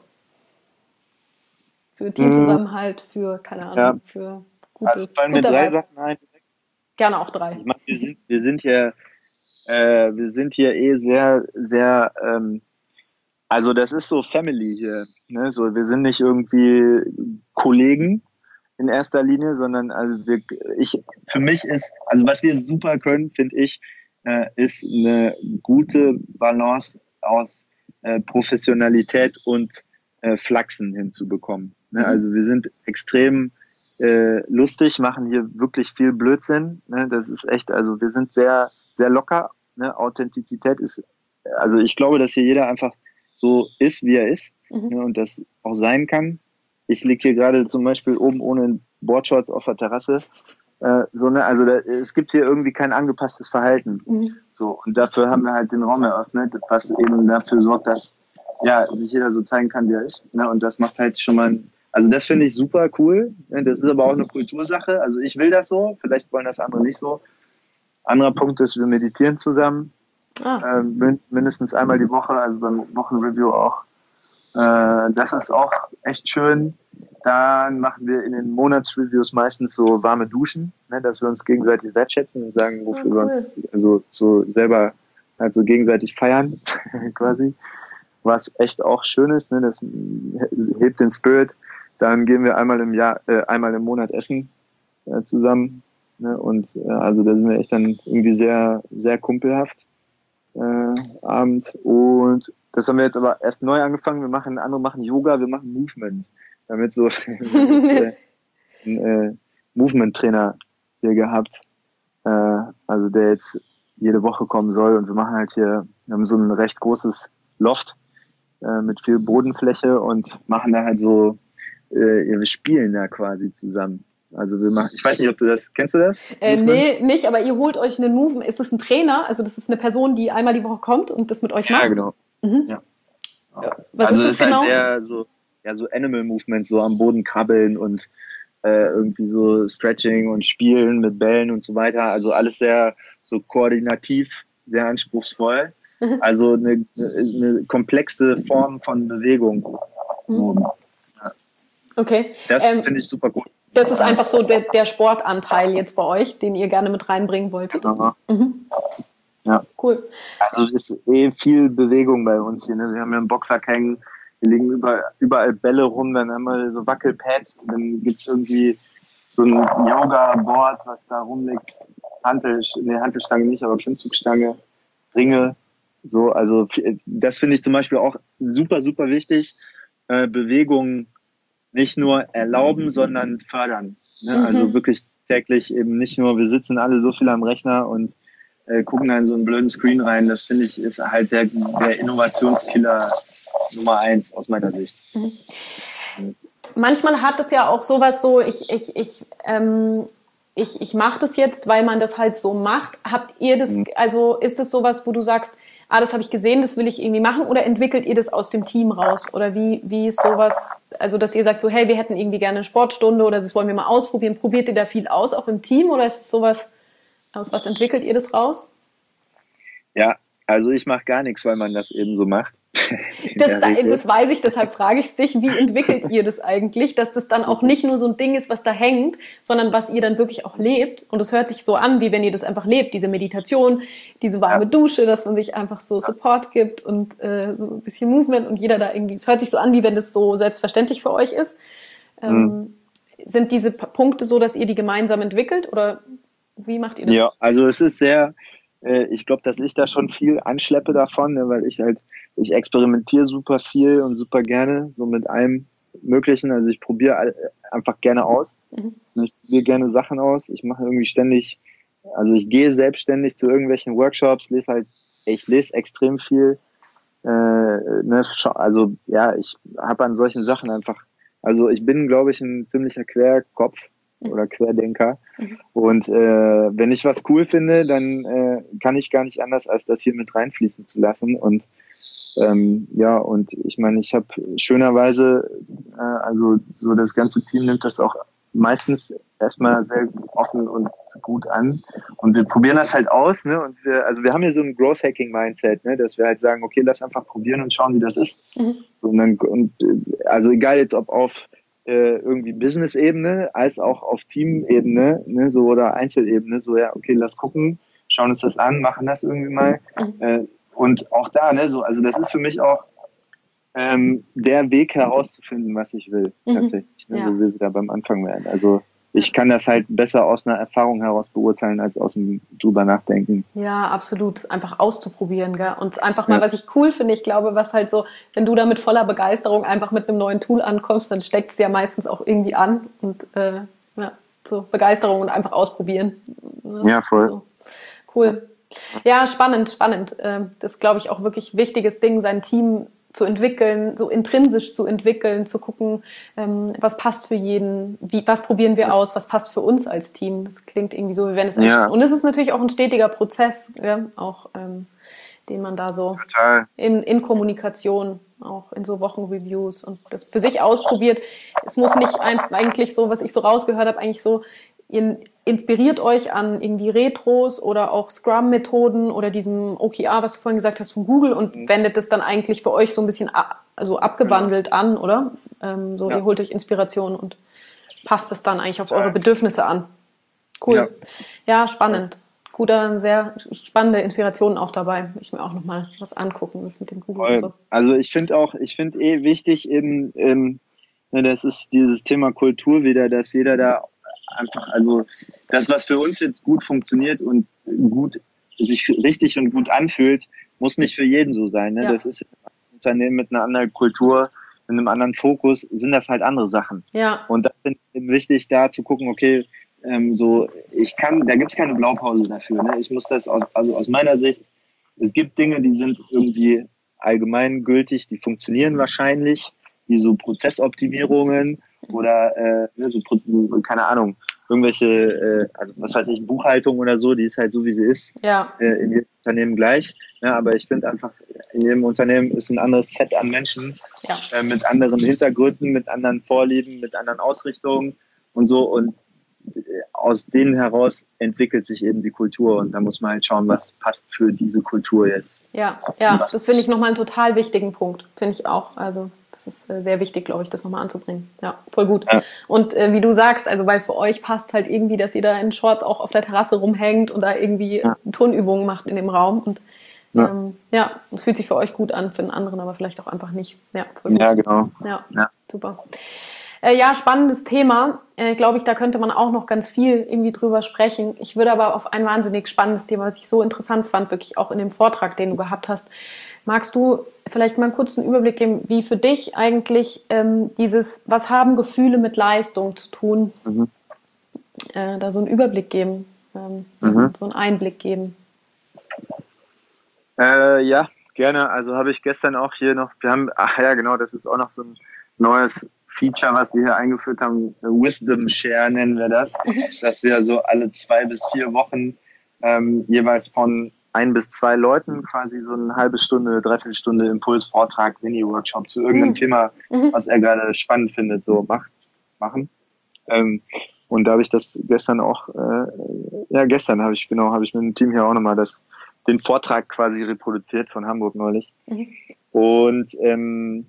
Für Teamzusammenhalt, für, keine Ahnung, ja. für gutes... Also fallen mir drei Sachen ein. Gerne auch drei. Ich meine, wir sind, wir sind hier, äh, wir sind hier eh sehr, sehr, ähm, also das ist so Family hier, ne? So, wir sind nicht irgendwie Kollegen in erster Linie, sondern also wir, ich, für mich ist, also was wir super können, finde ich, äh, ist eine gute Balance aus äh, Professionalität und äh, Flachsen hinzubekommen. Ne? Mhm. Also wir sind extrem äh, lustig, machen hier wirklich viel Blödsinn. Ne? Das ist echt, also wir sind sehr, sehr locker. Ne? Authentizität ist, also ich glaube, dass hier jeder einfach so ist, wie er ist, mhm. ne? Und das auch sein kann. Ich liege hier gerade zum Beispiel oben ohne Boardshorts auf der Terrasse. Äh, so, ne? Also da, es gibt hier irgendwie kein angepasstes Verhalten. Mhm. So, und dafür haben wir halt den Raum eröffnet, was eben dafür sorgt, dass ja, sich jeder so zeigen kann, wie er ist. Ne? Und das macht halt schon mal, also das finde ich super cool. Ne? Das ist aber auch eine Kultursache. Also ich will das so, vielleicht wollen das andere nicht so. Anderer Punkt ist, wir meditieren zusammen. ah. äh, min- mindestens einmal die Woche, also beim Wochenreview auch. Äh, das ist auch echt schön. Dann machen wir in den Monatsreviews meistens so warme Duschen, ne, dass wir uns gegenseitig wertschätzen und sagen, wofür oh, cool. wir uns also so selber halt so gegenseitig feiern, quasi. Was echt auch schön ist, ne, das hebt den Spirit. Dann gehen wir einmal im Jahr, äh, einmal im Monat essen äh, zusammen, ne, und äh, also da sind wir echt dann irgendwie sehr, sehr kumpelhaft äh, abends. Und das haben wir jetzt aber erst neu angefangen. Wir machen, andere machen Yoga, wir machen Movement. Damit so einen äh, Movement-Trainer hier gehabt, äh, also der jetzt jede Woche kommen soll. Und wir machen halt hier, wir haben so ein recht großes Loft äh, mit viel Bodenfläche und machen da halt so, äh, wir spielen da quasi zusammen. Also wir machen, ich weiß nicht, ob du das, kennst du das? Äh, nee, nicht, aber ihr holt euch einen Movement, ist das ein Trainer? Also das ist eine Person, die einmal die Woche kommt und das mit euch macht? Ja, genau. Mhm. Ja. Was also ist das ist genau? Halt sehr so, ja, so Animal Movement, so am Boden krabbeln und äh, irgendwie so Stretching und Spielen mit Bällen und so weiter. Also alles sehr so koordinativ, sehr anspruchsvoll. Mhm. Also eine, eine komplexe Form von Bewegung. Mhm. Ja. Okay. Das ähm, finde ich super gut. Das ist einfach so der, der Sportanteil jetzt bei euch, den ihr gerne mit reinbringen wolltet. Genau. Mhm. Ja. Cool. Also es ist eh viel Bewegung bei uns hier. Ne? Wir haben ja einen Boxsack hängen, wir legen überall, überall Bälle rum, dann haben wir so Wackelpads, dann gibt's irgendwie so ein Yoga-Board, was da rumliegt, Hantel, ne, Hantelstange nicht, aber Klimmzugstange, Ringe, so, also das finde ich zum Beispiel auch super, super wichtig, äh, Bewegung nicht nur erlauben, sondern fördern. Ne? Mhm. Also wirklich täglich eben nicht nur, wir sitzen alle so viel am Rechner und äh, gucken da in so einen blöden Screen rein. Das finde ich ist halt der, der Innovationskiller Nummer eins aus meiner Sicht. Mhm. Mhm. Manchmal hat es ja auch sowas so, ich, ich, ich, ähm, ich, ich mache das jetzt, weil man das halt so macht. Habt ihr das, mhm. also ist es sowas, wo du sagst, ah, das habe ich gesehen, das will ich irgendwie machen, oder entwickelt ihr das aus dem Team raus? Oder wie, wie ist sowas, also dass ihr sagt so, hey, wir hätten irgendwie gerne eine Sportstunde oder das wollen wir mal ausprobieren. Probiert ihr da viel aus, auch im Team, oder ist es sowas, aus was entwickelt ihr das raus? Ja, also ich mache gar nichts, weil man das eben so macht. Das, das weiß ich, deshalb frage ich dich, wie entwickelt ihr das eigentlich, dass das dann auch nicht nur so ein Ding ist, was da hängt, sondern was ihr dann wirklich auch lebt. Und es hört sich so an, wie wenn ihr das einfach lebt, diese Meditation, diese warme ja. Dusche, dass man sich einfach so Support gibt und äh, so ein bisschen Movement und jeder da irgendwie, es hört sich so an, wie wenn das so selbstverständlich für euch ist. Ähm, mhm. Sind diese P- Punkte so, dass ihr die gemeinsam entwickelt oder wie macht ihr das? Ja, also es ist sehr, äh, ich glaube, dass ich da schon viel anschleppe davon, ne, weil ich halt ich experimentiere super viel und super gerne, so mit allem Möglichen. Also ich probiere einfach gerne aus. Mhm. Ich probiere gerne Sachen aus. Ich mache irgendwie ständig, also ich gehe selbstständig zu irgendwelchen Workshops, lese halt, ich lese extrem viel. Äh, ne, also ja, ich habe an solchen Sachen einfach, also ich bin, glaube ich, ein ziemlicher Querkopf oder Querdenker. Mhm. Und äh, wenn ich was cool finde, dann äh, kann ich gar nicht anders, als das hier mit reinfließen zu lassen. Und Ähm, ja, und ich meine, ich habe schönerweise, äh, also so das ganze Team nimmt das auch meistens erstmal sehr offen und gut an. Und wir probieren das halt aus, ne? Und wir, also wir haben hier so ein Growth Hacking Mindset, ne? Dass wir halt sagen, okay, lass einfach probieren und schauen, wie das ist. Mhm. Und dann, und, also egal jetzt ob auf äh, irgendwie Business-Ebene als auch auf Team-Ebene, ne? So oder Einzelebene, so ja, okay, lass gucken, schauen uns das an, machen das irgendwie mal. Mhm. Äh, Und auch da, ne, so, also das ist für mich auch ähm, der Weg herauszufinden, was ich will, mhm. tatsächlich, ne, ja. wo wir wieder beim Anfang werden. Also ich kann das halt besser aus einer Erfahrung heraus beurteilen, als aus dem drüber nachdenken. Ja, absolut. Einfach auszuprobieren, gell? Und einfach mal, ja. was ich cool finde, ich glaube, was halt so, wenn du da mit voller Begeisterung einfach mit einem neuen Tool ankommst, dann steckt es ja meistens auch irgendwie an und äh, ja, so Begeisterung und einfach ausprobieren. Ne? Ja, voll. So. Cool. Ja, spannend, spannend. Das ist, glaube ich, auch wirklich ein wichtiges Ding, sein Team zu entwickeln, so intrinsisch zu entwickeln, zu gucken, was passt für jeden, wie, was probieren wir aus, was passt für uns als Team. Das klingt irgendwie so, wie wenn es ja. Und es ist natürlich auch ein stetiger Prozess, ja, auch ähm, den man da so in, in Kommunikation, auch in so Wochenreviews und das für sich ausprobiert. Es muss nicht ein, eigentlich so, was ich so rausgehört habe, eigentlich so, ihr, inspiriert euch an irgendwie Retros oder auch Scrum-Methoden oder diesem O K R, was du vorhin gesagt hast, von Google und mhm. wendet es dann eigentlich für euch so ein bisschen ab, also abgewandelt genau. an, oder? Ähm, so, ja. Ihr holt euch Inspiration und passt es dann eigentlich auf eure Bedürfnisse an. Cool. Ja, ja spannend. Guter, sehr spannende Inspirationen auch dabei. Ich mir auch nochmal was angucken, das mit dem Google Voll. und so. Also ich finde auch, ich finde eh wichtig eben, ähm, das ist dieses Thema Kultur wieder, dass jeder da einfach, also das, was für uns jetzt gut funktioniert und gut sich richtig und gut anfühlt, muss nicht für jeden so sein. Ne? Ja. Das ist ein Unternehmen mit einer anderen Kultur, mit einem anderen Fokus, sind das halt andere Sachen. Ja. Und das finde ich wichtig, da zu gucken, okay, ähm, so, ich kann, da gibt es keine Blaupause dafür. Ne? Ich muss das aus, also aus meiner Sicht, es gibt Dinge, die sind irgendwie allgemeingültig, die funktionieren wahrscheinlich, wie so Prozessoptimierungen oder äh, so, keine Ahnung, irgendwelche, äh, also was weiß ich, Buchhaltung oder so, die ist halt so, wie sie ist, ja. äh, in jedem Unternehmen gleich. Ja, aber ich finde einfach, in jedem Unternehmen ist ein anderes Set an Menschen, ja. äh, mit anderen Hintergründen, mit anderen Vorlieben, mit anderen Ausrichtungen und so. Und aus denen heraus entwickelt sich eben die Kultur und da muss man halt schauen, was passt für diese Kultur jetzt. Ja, ja, das finde ich nochmal einen total wichtigen Punkt, finde ich auch. Also das ist sehr wichtig, glaube ich, das nochmal anzubringen. Ja, voll gut. Ja. Und äh, wie du sagst, also weil für euch passt halt irgendwie, dass ihr da in Shorts auch auf der Terrasse rumhängt und da irgendwie ja. Turnübungen macht in dem Raum und ja, ähm, ja, es fühlt sich für euch gut an, für den anderen aber vielleicht auch einfach nicht. Ja, voll gut. Ja, genau. Ja, ja. super. Äh, ja, spannendes Thema. Äh, glaube ich, da könnte man auch noch ganz viel irgendwie drüber sprechen. Ich würde aber auf ein wahnsinnig spannendes Thema, was ich so interessant fand, wirklich auch in dem Vortrag, den du gehabt hast. Magst du vielleicht mal einen kurzen Überblick geben, wie für dich eigentlich ähm, dieses, was haben Gefühle mit Leistung zu tun, mhm. äh, da so einen Überblick geben, ähm, mhm. so einen Einblick geben? Äh, ja, gerne. Also habe ich gestern auch hier noch, wir haben, ach ja genau, das ist auch noch so ein neues Feature, was wir hier eingeführt haben, Wisdom Share nennen wir das, dass wir so alle zwei bis vier Wochen ähm, jeweils von ein bis zwei Leuten quasi so eine halbe Stunde, dreiviertel Stunde Impulsvortrag, Mini-Workshop zu irgendeinem mhm. Thema, mhm. was er gerade spannend findet, so macht, machen. Ähm, und da habe ich das gestern auch, äh, ja gestern habe ich, genau, habe ich mit dem Team hier auch nochmal das, den Vortrag quasi reproduziert von Hamburg neulich. Mhm. Und ähm,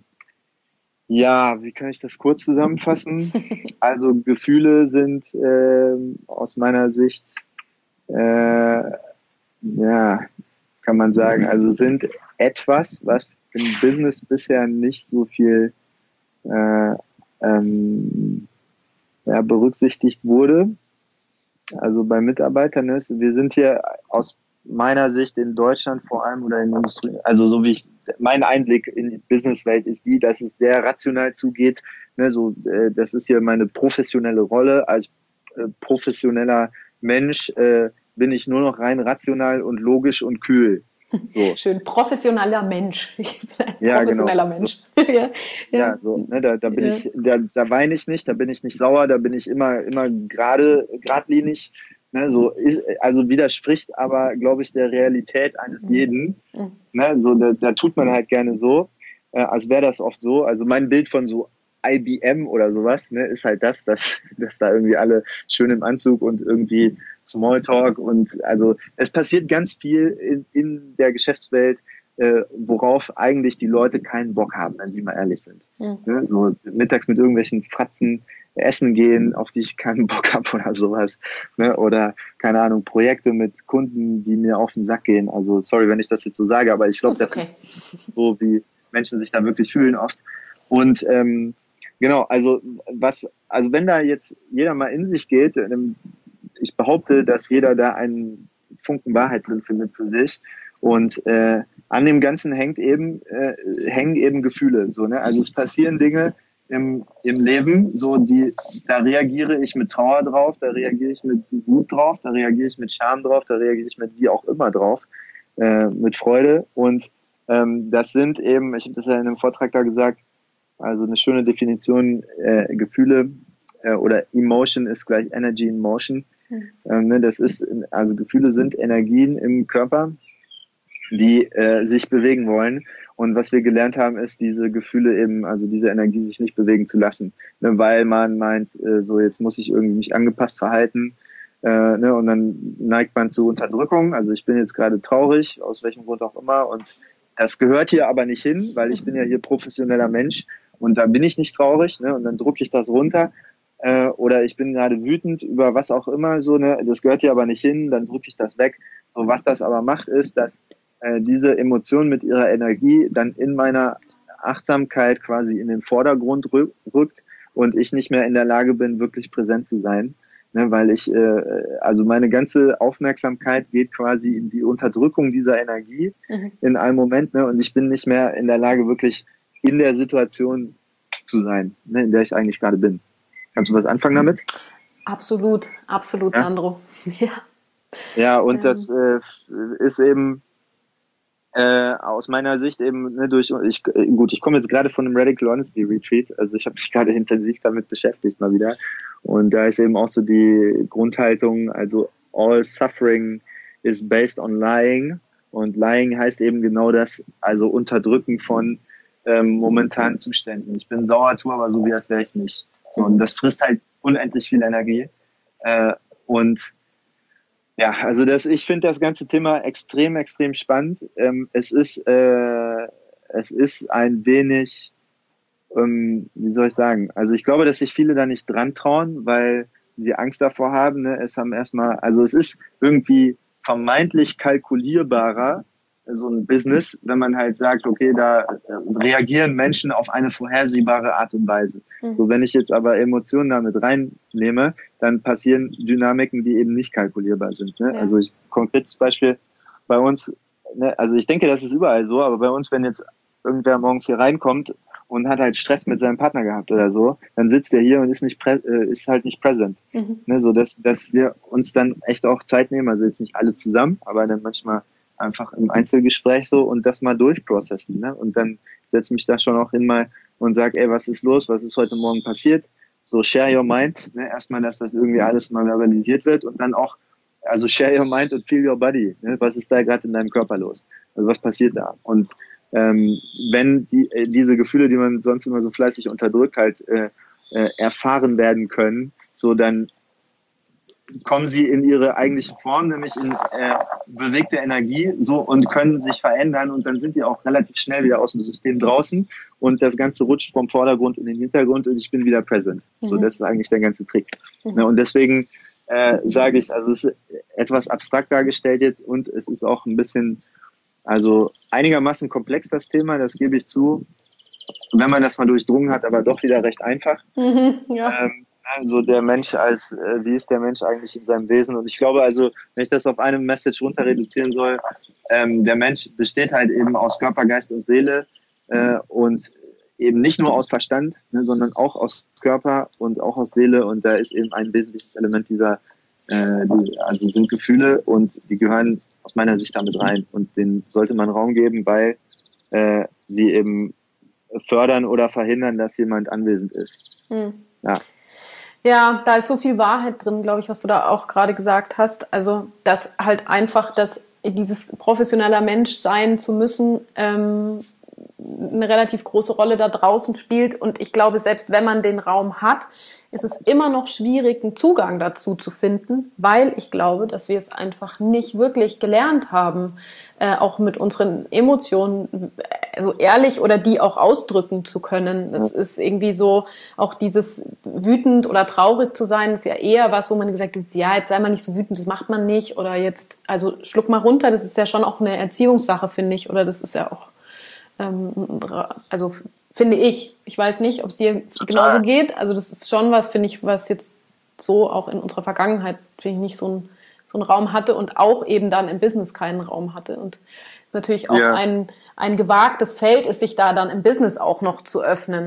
ja, wie kann ich das kurz zusammenfassen? Also Gefühle sind äh, aus meiner Sicht, äh, ja, kann man sagen, also sind etwas, was im Business bisher nicht so viel äh, ähm, ja, berücksichtigt wurde. Also bei Mitarbeitern ist, wir sind hier aus meiner Sicht in Deutschland vor allem oder in der Industrie, also so wie ich, mein Einblick in die Businesswelt ist die, dass es sehr rational zugeht. Ne, so, äh, das ist hier meine professionelle Rolle. Als äh, professioneller Mensch äh, bin ich nur noch rein rational und logisch und kühl. So. Schön, professioneller Mensch. Ich bin ein ja, professioneller genau. Mensch. So. ja, ja. ja, so, ne, da, da bin ja. ich, da, da weine ich nicht, da bin ich nicht sauer, da bin ich immer, immer gerade, geradlinig. Ne, so ist, also widerspricht aber, glaube ich, der Realität eines jeden. Mhm. Ne, so, da, da tut man halt gerne so, äh, als wäre das oft so. Also mein Bild von so I B M oder sowas, ne, ist halt das, dass, dass da irgendwie alle schön im Anzug und irgendwie Smalltalk und also es passiert ganz viel in, in der Geschäftswelt, äh, worauf eigentlich die Leute keinen Bock haben, wenn sie mal ehrlich sind. Mhm. Ne, so mittags mit irgendwelchen Fratzen essen gehen, auf die ich keinen Bock habe oder sowas. Ne? Oder, keine Ahnung, Projekte mit Kunden, die mir auf den Sack gehen. Also, sorry, wenn ich das jetzt so sage, aber ich glaube, das, okay. das ist so, wie Menschen sich da wirklich fühlen oft. Und ähm, genau, also was, also wenn da jetzt jeder mal in sich geht, ich behaupte, dass jeder da einen Funken Wahrheit drin findet für sich. Und äh, an dem Ganzen hängt eben, äh, hängen eben Gefühle. So, ne? Also es passieren Dinge, Im, im Leben, so die, da reagiere ich mit Trauer drauf, da reagiere ich mit Wut drauf, da reagiere ich mit Scham drauf, da reagiere ich mit wie auch immer drauf, äh, mit Freude. Und ähm, das sind eben, ich habe das ja in einem Vortrag da gesagt, also eine schöne Definition, äh, Gefühle äh, oder Emotion ist gleich Energy in Motion. Mhm. Ähm, ne, das ist, also Gefühle sind Energien im Körper, die äh, sich bewegen wollen. Und was wir gelernt haben, ist, diese Gefühle eben, also diese Energie sich nicht bewegen zu lassen. Ne, weil man meint, äh, so jetzt muss ich irgendwie mich angepasst verhalten, Äh, ne, und dann neigt man zu Unterdrückung. Also ich bin jetzt gerade traurig, aus welchem Grund auch immer. Und das gehört hier aber nicht hin, weil ich bin ja hier professioneller Mensch und da bin ich nicht traurig. Ne, und dann drücke ich das runter. Äh, oder ich bin gerade wütend über was auch immer. So, ne, das gehört hier aber nicht hin, dann drücke ich das weg. So, was das aber macht, ist, dass äh, diese Emotion mit ihrer Energie dann in meiner Achtsamkeit quasi in den Vordergrund rü- rückt und ich nicht mehr in der Lage bin, wirklich präsent zu sein. Ne, weil ich, äh, also meine ganze Aufmerksamkeit geht quasi in die Unterdrückung dieser Energie mhm. in einem Moment, ne, und ich bin nicht mehr in der Lage, wirklich in der Situation zu sein, ne, in der ich eigentlich gerade bin. Kannst du was anfangen damit? Absolut, absolut, ja? Sandro. Ja, ja und ähm. das äh, ist eben Äh, aus meiner Sicht eben ne, durch ich gut ich komme jetzt gerade von einem Radical Honesty Retreat, also ich habe mich gerade intensiv damit beschäftigt mal wieder und da ist eben auch so die Grundhaltung, also all suffering is based on lying und lying heißt eben genau das, also Unterdrücken von ähm, momentanen Zuständen. Ich bin sauer, tu aber so wie als wäre ich nicht. So, und das frisst halt unendlich viel Energie äh, und ja, also das, ich finde das ganze Thema extrem, extrem spannend. Ähm, es ist, äh, es ist ein wenig, ähm, wie soll ich sagen? Also ich glaube, dass sich viele da nicht dran trauen, weil sie Angst davor haben. Ne? Es haben erstmal, also es ist irgendwie vermeintlich kalkulierbarer, so ein Business, wenn man halt sagt, okay, da äh, reagieren Menschen auf eine vorhersehbare Art und Weise. Mhm. So, wenn ich jetzt aber Emotionen damit reinnehme, dann passieren Dynamiken, die eben nicht kalkulierbar sind. Ne? Ja. Also ich, konkretes Beispiel bei uns, ne, also ich denke, das ist überall so, aber bei uns, wenn jetzt irgendwer morgens hier reinkommt und hat halt Stress mit seinem Partner gehabt oder so, dann sitzt er hier und ist nicht prä- äh, ist halt nicht present. Mhm. Ne, so dass, dass wir uns dann echt auch Zeit nehmen, also jetzt nicht alle zusammen, aber dann manchmal einfach im Einzelgespräch so und das mal durchprocessen. Ne? Und dann setze mich da schon auch hin mal und sage, ey, was ist los? Was ist heute Morgen passiert? So share your mind. Ne? Erstmal, dass das irgendwie alles mal verbalisiert wird und dann auch, also share your mind und feel your body. Ne? Was ist da gerade in deinem Körper los? Also was passiert da? Und ähm, wenn die, äh, diese Gefühle, die man sonst immer so fleißig unterdrückt, halt äh, äh, erfahren werden können, so dann kommen sie in ihre eigentliche Form, nämlich in äh, bewegte Energie, so und können sich verändern und dann sind die auch relativ schnell wieder aus dem System draußen und das Ganze rutscht vom Vordergrund in den Hintergrund und ich bin wieder present. Mhm. So, das ist eigentlich der ganze Trick. Mhm. Ne, und deswegen äh, sage ich, also es ist etwas abstrakt dargestellt jetzt und es ist auch ein bisschen, also einigermaßen komplex das Thema, das gebe ich zu. Wenn man das mal durchdrungen hat, aber doch wieder recht einfach. Mhm, ja. Ähm, Also der Mensch als, äh, wie ist der Mensch eigentlich in seinem Wesen? Und ich glaube also, wenn ich das auf eine Message runter reduzieren soll, ähm, der Mensch besteht halt eben aus Körper, Geist und Seele äh, und eben nicht nur aus Verstand, ne, sondern auch aus Körper und auch aus Seele. Und da ist eben ein wesentliches Element dieser, äh, die, also sind Gefühle und die gehören aus meiner Sicht damit rein. Und denen sollte man Raum geben, weil äh, sie eben fördern oder verhindern, dass jemand anwesend ist. Hm. Ja. Ja, da ist so viel Wahrheit drin, glaube ich, was du da auch gerade gesagt hast. Also, dass halt einfach, dass dieses professioneller Mensch sein zu müssen, ähm, eine relativ große Rolle da draußen spielt. Und ich glaube, selbst wenn man den Raum hat, ist es immer noch schwierig, einen Zugang dazu zu finden, weil ich glaube, dass wir es einfach nicht wirklich gelernt haben, äh, auch mit unseren Emotionen also ehrlich oder die auch ausdrücken zu können. Das ist irgendwie so, auch dieses wütend oder traurig zu sein, ist ja eher was, wo man gesagt hat, ja, jetzt sei mal nicht so wütend, das macht man nicht. Oder jetzt, also schluck mal runter, das ist ja schon auch eine Erziehungssache, finde ich. Oder das ist ja auch, ähm, also finde ich, ich weiß nicht, ob es dir genauso geht. Also das ist schon was, finde ich, was jetzt so auch in unserer Vergangenheit, finde ich, nicht so ein so einen Raum hatte und auch eben dann im Business keinen Raum hatte. Und es ist natürlich auch ja. ein, ein gewagtes Feld, ist sich da dann im Business auch noch zu öffnen.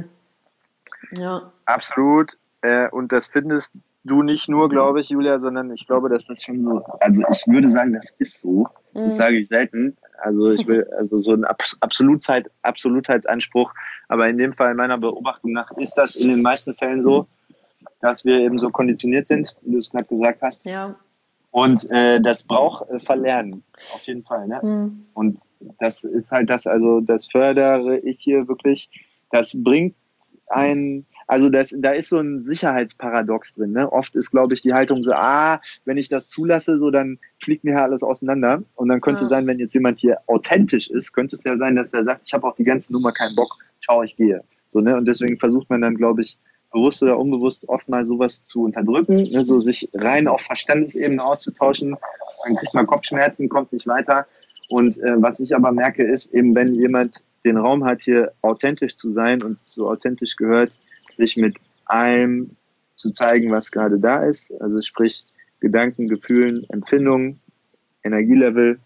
Ja. Absolut. Äh, und das findest du nicht nur, glaube ich, Julia, sondern ich glaube, dass das schon so, also ich würde sagen, das ist so. Mhm. Das sage ich selten. Also ich will, also so ein Absolutzeit, Absolutheitsanspruch. Aber in dem Fall meiner Beobachtung nach ist das in den meisten Fällen so, dass wir eben so konditioniert sind, wie du es gerade gesagt hast. Ja. Und äh, das braucht äh, Verlernen, auf jeden Fall. Ne? Mhm. Und das ist halt das, also das fördere ich hier wirklich. Das bringt ein, also das, da ist so ein Sicherheitsparadox drin. Ne? Oft ist, glaube ich, die Haltung so, ah, wenn ich das zulasse, so dann fliegt mir ja alles auseinander. Und dann könnte Ja. sein, wenn jetzt jemand hier authentisch ist, könnte es ja sein, dass der sagt, ich habe auf die ganze Nummer keinen Bock, ciao, ich gehe. So, ne? Und deswegen versucht man dann, glaube ich, bewusst oder unbewusst oft mal sowas zu unterdrücken, ne? So sich rein auf Verstandesebene auszutauschen. Dann kriegt man Kopfschmerzen, kommt nicht weiter. Und äh, was ich aber merke, ist eben, wenn jemand den Raum hat, hier authentisch zu sein und so authentisch gehört, sich mit allem zu zeigen, was gerade da ist. Also sprich Gedanken, Gefühlen, Empfindungen, Energielevel.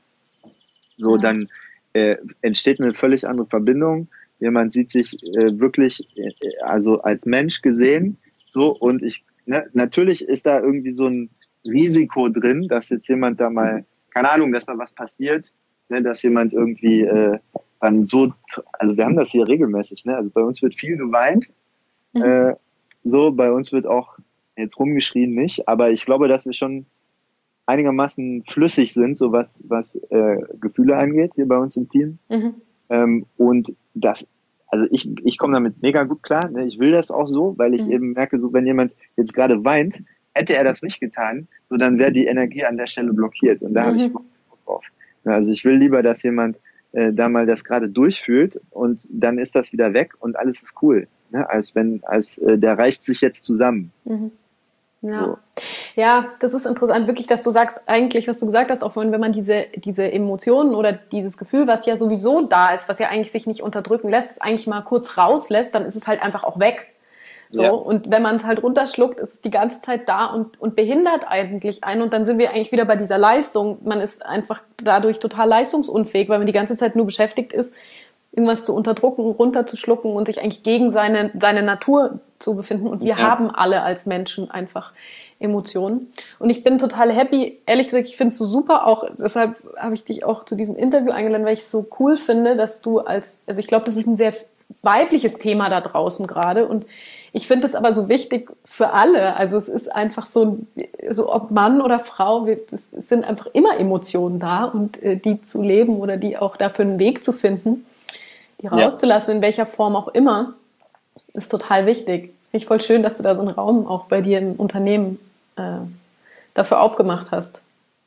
So, ja. Dann äh, entsteht eine völlig andere Verbindung. Jemand sieht sich äh, wirklich äh, also als Mensch gesehen. So, und ich, ne, natürlich ist da irgendwie so ein Risiko drin, dass jetzt jemand da mal, keine Ahnung, dass da was passiert, ne, dass jemand irgendwie äh, dann so, also wir haben das hier regelmäßig, ne? Also bei uns wird viel geweint. Mhm. Äh, so, bei uns wird auch jetzt rumgeschrien nicht, aber ich glaube, dass wir schon einigermaßen flüssig sind, so was, was äh, Gefühle angeht, hier bei uns im Team. Mhm. Ähm, und das, also ich, ich komme damit mega gut klar, ne? Ich will das auch so, weil ich mhm. eben merke, so wenn jemand jetzt gerade weint, hätte er das nicht getan, so dann wäre die Energie an der Stelle blockiert und da mhm. habe ich Bock drauf. Also ich will lieber, dass jemand äh, da mal das gerade durchfühlt und dann ist das wieder weg und alles ist cool. Ne, als wenn, als äh, der reißt sich jetzt zusammen. Mhm. Ja. So. Ja, das ist interessant, wirklich, dass du sagst, eigentlich, was du gesagt hast, auch wenn man diese, diese Emotionen oder dieses Gefühl, was ja sowieso da ist, was ja eigentlich sich nicht unterdrücken lässt, es eigentlich mal kurz rauslässt, dann ist es halt einfach auch weg. So, ja. Und wenn man es halt runterschluckt, ist es die ganze Zeit da und, und behindert eigentlich einen. Und dann sind wir eigentlich wieder bei dieser Leistung. Man ist einfach dadurch total leistungsunfähig, weil man die ganze Zeit nur beschäftigt ist, irgendwas zu unterdrücken, runterzuschlucken und sich eigentlich gegen seine, seine Natur zu befinden. Und wir ja. haben alle als Menschen einfach Emotionen. Und ich bin total happy. Ehrlich gesagt, ich finde es so super auch, deshalb habe ich dich auch zu diesem Interview eingeladen, weil ich es so cool finde, dass du als, also ich glaube, das ist ein sehr weibliches Thema da draußen gerade. Und ich finde es aber so wichtig für alle. Also es ist einfach so, so ob Mann oder Frau, wir, es sind einfach immer Emotionen da und äh, die zu leben oder die auch dafür einen Weg zu finden, die rauszulassen, ja. in welcher Form auch immer, ist total wichtig. Finde ich voll schön, dass du da so einen Raum auch bei dir im Unternehmen äh, dafür aufgemacht hast.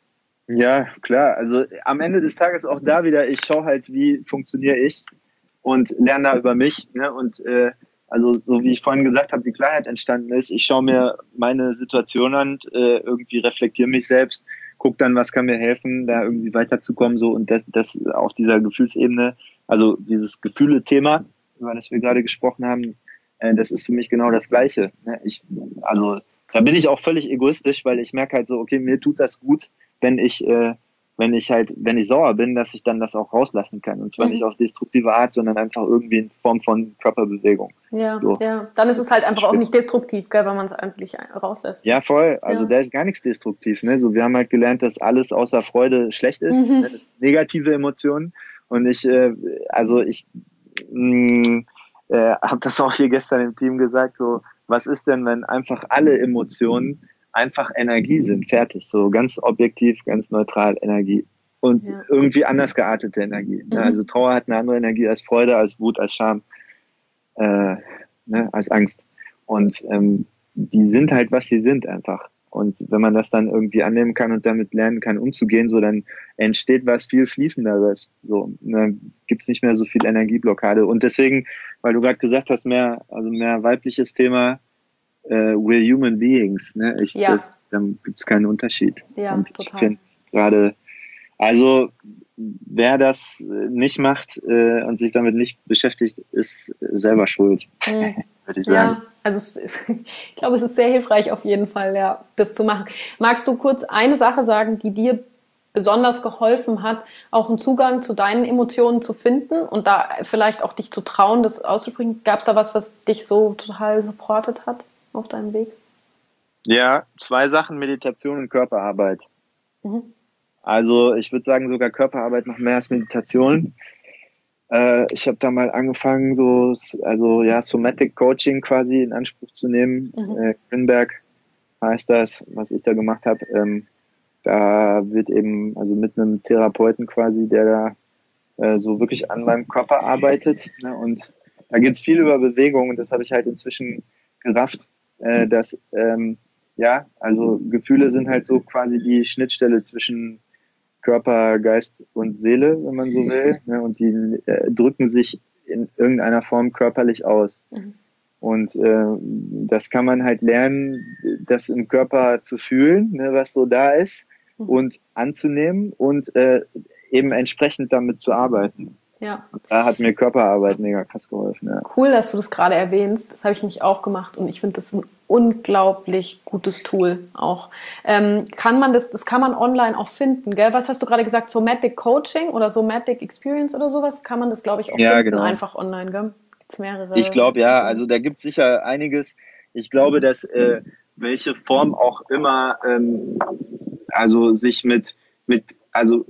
Ja, klar. Also am Ende des Tages auch da wieder, ich schaue halt, wie funktioniere ich und lerne da über mich. Ne? Und äh, also so wie ich vorhin gesagt habe, die Klarheit entstanden ist, ich schaue mir meine Situation an, äh, irgendwie reflektiere mich selbst, gucke dann, was kann mir helfen, da irgendwie weiterzukommen. So und das, das auf dieser Gefühlsebene, also dieses Gefühle-Thema, über das wir gerade gesprochen haben, äh, das ist für mich genau das Gleiche. Ne? Ich, also da bin ich auch völlig egoistisch, weil ich merke halt so, okay, mir tut das gut, wenn ich, äh, wenn ich halt, wenn ich sauer bin, dass ich dann das auch rauslassen kann. Und zwar mhm. nicht auf destruktive Art, sondern einfach irgendwie in Form von Körperbewegung. Ja, so. ja. Dann ist es halt einfach auch nicht destruktiv, gell, wenn man es eigentlich rauslässt. Ja, voll. Also ja. da ist gar nichts destruktiv. Ne? So, wir haben halt gelernt, dass alles außer Freude schlecht ist. Mhm. Ne? Das sind negative Emotionen. Und ich, äh, also ich mh, äh, habe das auch hier gestern im Team gesagt, so, was ist denn, wenn einfach alle Emotionen einfach Energie sind, fertig, so ganz objektiv, ganz neutral Energie und ja. irgendwie anders geartete Energie. Mhm. Also Trauer hat eine andere Energie als Freude, als Wut, als Scham, äh, ne, als Angst. Und ähm, die sind halt, was sie sind einfach. Und wenn man das dann irgendwie annehmen kann und damit lernen kann, umzugehen, so dann entsteht was viel Fließenderes. So, dann gibt's nicht mehr so viel Energieblockade. Und deswegen, weil du gerade gesagt hast, mehr, also mehr weibliches Thema, Uh, we're human beings, ne? Ich, ja. das, dann gibt es keinen Unterschied. Ja, und ich finde gerade, also wer das nicht macht äh, und sich damit nicht beschäftigt, ist selber schuld, mhm. würde ich sagen. Ja, also ich glaube, es ist sehr hilfreich auf jeden Fall, ja, das zu machen. Magst du kurz eine Sache sagen, die dir besonders geholfen hat, auch einen Zugang zu deinen Emotionen zu finden und da vielleicht auch dich zu trauen, das auszusprechen? Gab es da was, was dich so total supportet hat auf deinem Weg? Ja, zwei Sachen, Meditation und Körperarbeit. Mhm. Also ich würde sagen, sogar Körperarbeit noch mehr als Meditation. Äh, ich habe da mal angefangen, so also ja, Somatic Coaching quasi in Anspruch zu nehmen. Mhm. Äh, Grünberg heißt das, was ich da gemacht habe. Ähm, da wird eben, also mit einem Therapeuten quasi, der da äh, so wirklich an meinem Körper arbeitet. Ne? Und da geht es viel über Bewegung und das habe ich halt inzwischen gerafft, äh, dass, ähm, ja, also Gefühle sind halt so quasi die Schnittstelle zwischen Körper, Geist und Seele, wenn man so will. Ne? Und die äh, drücken sich in irgendeiner Form körperlich aus. Mhm. Und äh, das kann man halt lernen, das im Körper zu fühlen, ne, was so da ist, mhm. und anzunehmen und äh, eben entsprechend damit zu arbeiten. Ja. Und da hat mir Körperarbeit mega krass geholfen. Ja. Cool, dass du das gerade erwähnst. Das habe ich mich auch gemacht und ich finde das ein unglaublich gutes Tool auch. Ähm, kann man das, das kann man online auch finden, gell? Was hast du gerade gesagt? Somatic Coaching oder Somatic Experience oder sowas? Kann man das, glaube ich, auch ja, finden, genau. einfach online, gell? Gibt's mehrere? Ich glaube, ja. Also da gibt es sicher einiges. Ich glaube, dass äh, welche Form auch immer, ähm, also sich mit, mit, also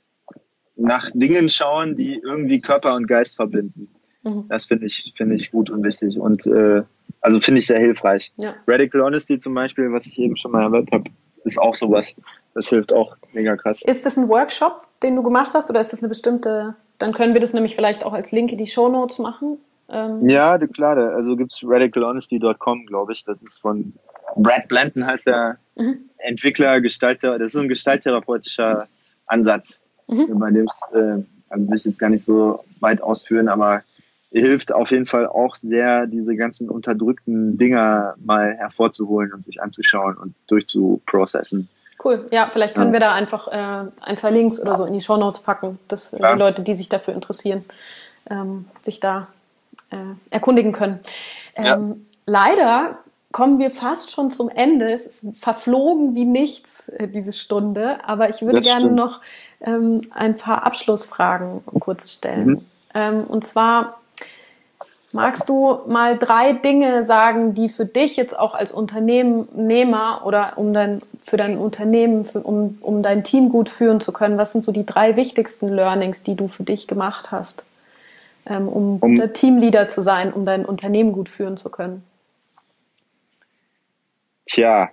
nach Dingen schauen, die irgendwie Körper und Geist verbinden. Mhm. Das finde ich, finde ich gut und wichtig und äh, also finde ich sehr hilfreich. Ja. Radical Honesty zum Beispiel, was ich eben schon mal erwähnt habe, ist auch sowas. Das hilft auch mega krass. Ist das ein Workshop, den du gemacht hast, oder ist das eine bestimmte? Dann können wir das nämlich vielleicht auch als Link in die Shownotes machen. Ähm ja, klar. Also gibt's radical honesty dot com, glaube ich. Das ist von Brad Blanton, heißt der mhm. Entwickler, Gestalter. Das ist ein gestalttherapeutischer Ansatz. Mhm. Bei dem es, äh, also will ich jetzt gar nicht so weit ausführen, aber hilft auf jeden Fall auch sehr, diese ganzen unterdrückten Dinger mal hervorzuholen und sich anzuschauen und durchzuprocessen. Cool, ja, vielleicht können ja. wir da einfach äh, ein, zwei Links oder so in die Shownotes packen, dass ja. die Leute, die sich dafür interessieren, ähm, sich da äh, erkundigen können. Ähm, ja. Leider kommen wir fast schon zum Ende. Es ist verflogen wie nichts, äh, diese Stunde, aber ich würde das gerne stimmt. noch ähm, ein paar Abschlussfragen kurz stellen. Mhm. Ähm, und zwar, magst du mal drei Dinge sagen, die für dich jetzt auch als Unternehmer oder um dein, für dein Unternehmen, für, um, um dein Team gut führen zu können, was sind so die drei wichtigsten Learnings, die du für dich gemacht hast, ähm, um, um der Teamleader zu sein, um dein Unternehmen gut führen zu können? Tja,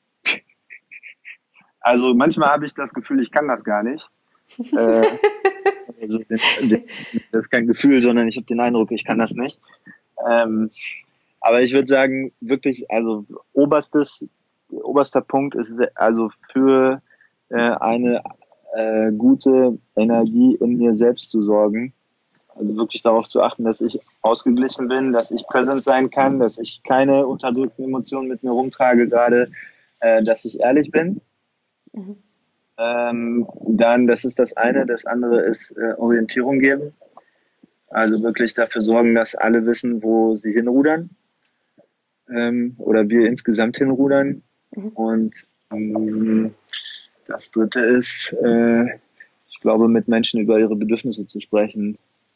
also manchmal habe ich das Gefühl, ich kann das gar nicht. äh, also das ist kein Gefühl, sondern ich habe den Eindruck, ich kann das nicht. Ähm, aber ich würde sagen, wirklich, also oberstes, oberster Punkt ist also für äh, eine äh, gute Energie in mir selbst zu sorgen. Also wirklich darauf zu achten, dass ich ausgeglichen bin, dass ich präsent sein kann, dass ich keine unterdrückten Emotionen mit mir rumtrage gerade, äh, dass ich ehrlich bin. Mhm. Ähm, dann, das ist das eine. Das andere ist äh, Orientierung geben. Also wirklich dafür sorgen, dass alle wissen, wo sie hinrudern. Ähm, oder wir insgesamt hinrudern. Mhm. Und ähm, das dritte ist, äh, ich glaube, mit Menschen über ihre Bedürfnisse zu sprechen.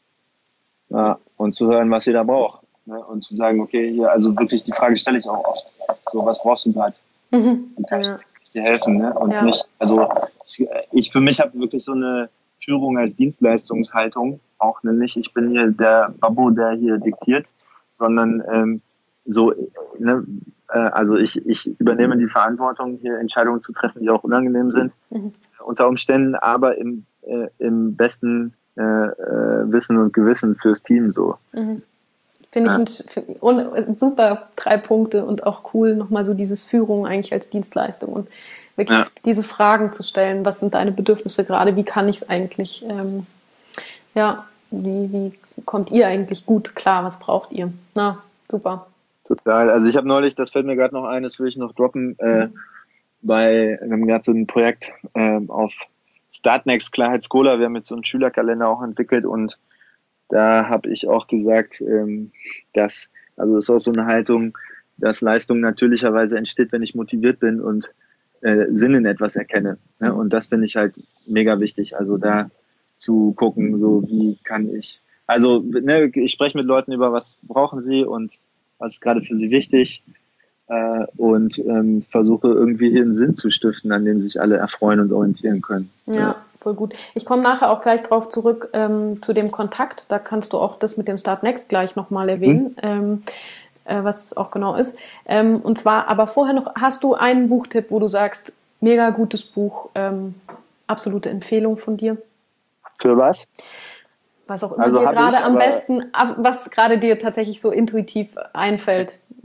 Ja, und zu hören, was sie da braucht. Ne? Und zu sagen, okay, hier, also wirklich die Frage stelle ich auch oft. So, was brauchst du gerade? Mhm. Und kann ja. ich dir helfen? Ne? Und ja. nicht, also ich für mich habe wirklich so eine Führung als Dienstleistungshaltung, auch nämlich, ich bin hier der Babbo, der hier diktiert, sondern ähm, so, ne, äh, also ich, ich übernehme die Verantwortung, hier Entscheidungen zu treffen, die auch unangenehm sind, mhm. unter Umständen, aber im, äh, im besten äh, äh, Wissen und Gewissen fürs Team so. Mhm. Finde ich ja. ein, ein super drei Punkte und auch cool, nochmal so dieses Führung eigentlich als Dienstleistung und wirklich ja. diese Fragen zu stellen, was sind deine Bedürfnisse gerade, wie kann ich es eigentlich, ähm, ja, wie, wie kommt ihr eigentlich gut klar, was braucht ihr? Na, super. Total, also ich habe neulich, das fällt mir gerade noch ein, das will ich noch droppen, äh, bei, wir haben gerade so ein Projekt äh, auf Startnext Klarheitscola, wir haben jetzt so einen Schülerkalender auch entwickelt und da habe ich auch gesagt, ähm, dass, also das ist auch so eine Haltung, dass Leistung natürlicherweise entsteht, wenn ich motiviert bin und äh, Sinn in etwas erkenne. Ne? Und das finde ich halt mega wichtig. Also da zu gucken, so wie kann ich, also ne, ich spreche mit Leuten über, was brauchen sie und was ist gerade für sie wichtig äh, und ähm, versuche irgendwie einen Sinn zu stiften, an dem sich alle erfreuen und orientieren können. Ja. ja. Voll gut. Ich komme nachher auch gleich drauf zurück ähm, zu dem Kontakt. Da kannst du auch das mit dem Start Next gleich nochmal erwähnen, mhm. ähm, äh, was es auch genau ist. Ähm, und zwar, aber vorher noch, hast du einen Buchtipp, wo du sagst, mega gutes Buch, ähm, absolute Empfehlung von dir? Für was? Was auch immer also dir gerade am besten, was gerade dir tatsächlich so intuitiv einfällt.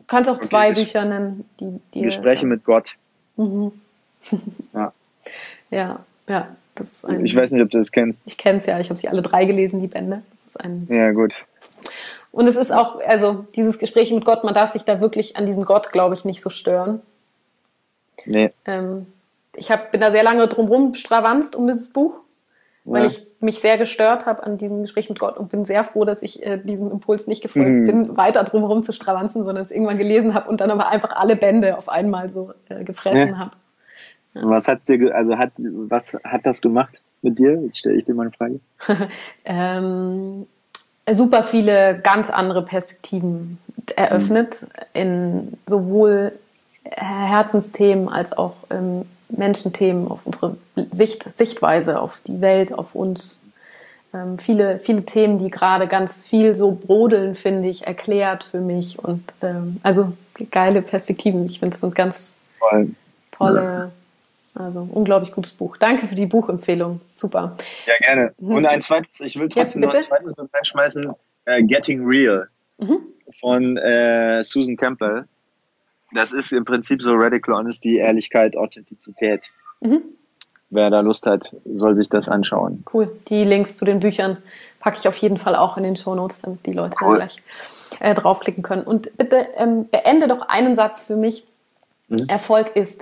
kannst auch Okay, zwei Ges- Bücher nennen, die dir... Gespräche mit Gott. Mhm. Ja. Ja, ja, das ist ein... Ich weiß nicht, ob du das kennst. Ich kenne es ja, ich habe sie alle drei gelesen, die Bände. Das ist ein... Ja, gut. Und es ist auch, also dieses Gespräch mit Gott, man darf sich da wirklich an diesem Gott, glaube ich, nicht so stören. Nee. Ähm, ich hab, bin da sehr lange drumherum stravanzt um dieses Buch, weil Ja. ich mich sehr gestört habe an diesem Gespräch mit Gott und bin sehr froh, dass ich äh, diesem Impuls nicht gefolgt Mhm. bin, weiter drumherum zu stravanzen, sondern es irgendwann gelesen habe und dann aber einfach alle Bände auf einmal so äh, gefressen Ja. habe. Was hat's dir, ge- also hat, was hat das gemacht mit dir? Jetzt stelle ich dir mal eine Frage. ähm, super viele ganz andere Perspektiven eröffnet, in sowohl Herzensthemen als auch ähm, Menschenthemen, auf unsere Sicht, Sichtweise auf die Welt, auf uns. Ähm, viele, viele Themen, die gerade ganz viel so brodeln, finde ich, erklärt für mich. Und ähm, also geile Perspektiven. Ich finde, es sind ganz Voll. tolle, also unglaublich gutes Buch. Danke für die Buchempfehlung. Super. Ja, gerne. Und ein zweites, ich will trotzdem Ja, noch ein bitte? zweites mit reinschmeißen. Äh, Getting Real Mhm. von äh, Susan Campbell. Das ist im Prinzip so Radical Honesty, Ehrlichkeit, Authentizität. Mhm. Wer da Lust hat, soll sich das anschauen. Cool. Die Links zu den Büchern packe ich auf jeden Fall auch in den Shownotes, damit die Leute Cool. da gleich äh, draufklicken können. Und bitte ähm, beende doch einen Satz für mich. Mhm. Erfolg ist.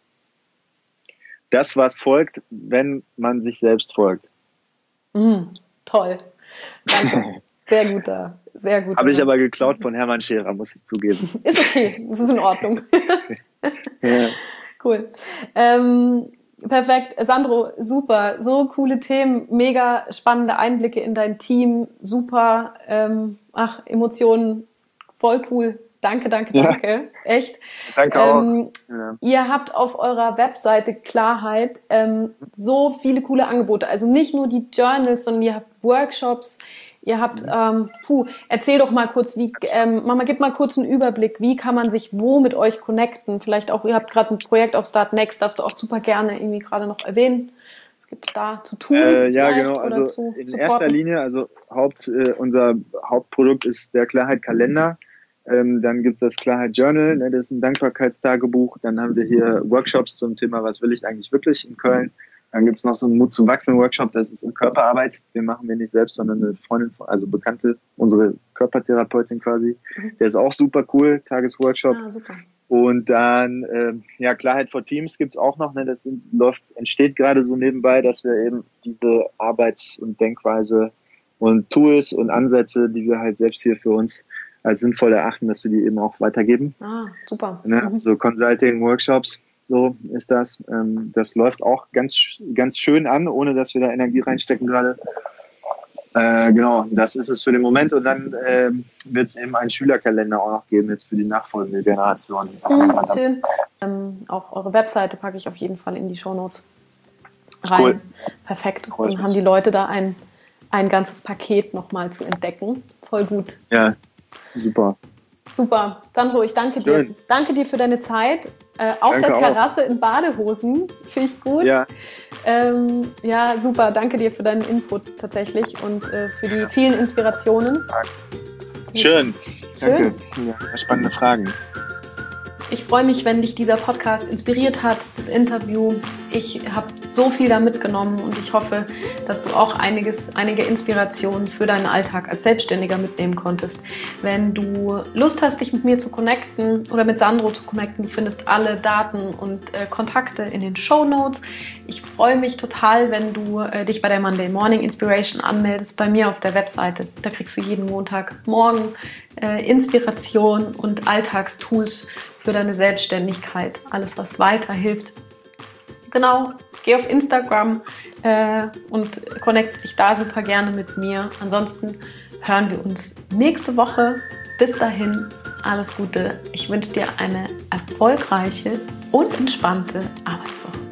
Das, was folgt, wenn man sich selbst folgt. Mhm. Toll. Danke. Sehr guter, sehr guter. Habe ich aber geklaut von Hermann Scherer, muss ich zugeben. Ist okay, das ist in Ordnung. Ja. Cool. Ähm, perfekt. Sandro, super. So coole Themen, mega spannende Einblicke in dein Team, super. Ähm, ach, Emotionen, voll cool. Danke, danke, Ja. danke. Echt. Danke Ähm, auch. Ja. Ihr habt auf eurer Webseite Klarheit ähm, so viele coole Angebote. Also nicht nur die Journals, sondern ihr habt Workshops. Ihr habt, ähm, puh, erzähl doch mal kurz, wie, ähm, Mama, gib mal kurz einen Überblick, wie kann man sich wo mit euch connecten? Vielleicht auch, ihr habt gerade ein Projekt auf Start Next, darfst du auch super gerne irgendwie gerade noch erwähnen. Was gibt es da zu tun? Äh, ja, vielleicht genau. oder Also zu in supporten? erster Linie, also Haupt, äh, unser Hauptprodukt ist der Klarheit Kalender. Ähm, dann gibt's das Klarheit Journal, ne, das ist ein Dankbarkeitstagebuch. Dann haben wir hier Workshops zum Thema, was will ich eigentlich wirklich in Köln. Dann gibt's noch so einen Mut zum Wachsen Workshop, das ist um Körperarbeit. Den machen wir nicht selbst, sondern eine Freundin, also Bekannte, unsere Körpertherapeutin quasi. Der ist auch super cool, Tagesworkshop. Ah, super. Und dann, ähm, ja, Klarheit for Teams gibt's auch noch. Ne? Das sind, läuft, entsteht gerade so nebenbei, dass wir eben diese Arbeits- und Denkweise und Tools und Ansätze, die wir halt selbst hier für uns als sinnvoll erachten, dass wir die eben auch weitergeben. Ah, super. Ne? Mhm. So Consulting, Workshops, so ist das. Ähm, das läuft auch ganz, ganz schön an, ohne dass wir da Energie reinstecken gerade. Äh, genau, das ist es für den Moment. Und dann ähm, wird es eben einen Schülerkalender auch noch geben, jetzt für die nachfolgende Generation. Mhm, schön. Ähm, auch eure Webseite packe ich auf jeden Fall in die Shownotes rein. Cool. Perfekt. Freut Dann mich. haben die Leute da ein, ein ganzes Paket nochmal zu entdecken. Voll gut. Ja, super. Super. Sandro, ich danke dir. Schön. Danke dir für deine Zeit. Äh, auf Danke der auch. Terrasse in Badehosen. Finde ich gut. Ja, Ähm, ja, super. Danke dir für deinen Input tatsächlich und äh, für die vielen Inspirationen. schön. Schön. Danke. Ja, spannende Fragen. Ich freue mich, wenn dich dieser Podcast inspiriert hat, das Interview. Ich habe so viel da mitgenommen und ich hoffe, dass du auch einiges, einige Inspirationen für deinen Alltag als Selbstständiger mitnehmen konntest. Wenn du Lust hast, dich mit mir zu connecten oder mit Sandro zu connecten, du findest alle Daten und äh, Kontakte in den Shownotes. Ich freue mich total, wenn du äh, dich bei der Monday Morning Inspiration anmeldest, bei mir auf der Webseite. Da kriegst du jeden Montagmorgen äh, Inspiration und Alltagstools für deine Selbstständigkeit. Alles, was weiterhilft. Genau, geh auf Instagram äh, und connecte dich da super gerne mit mir. Ansonsten hören wir uns nächste Woche. Bis dahin, alles Gute. Ich wünsche dir eine erfolgreiche und entspannte Arbeitswoche.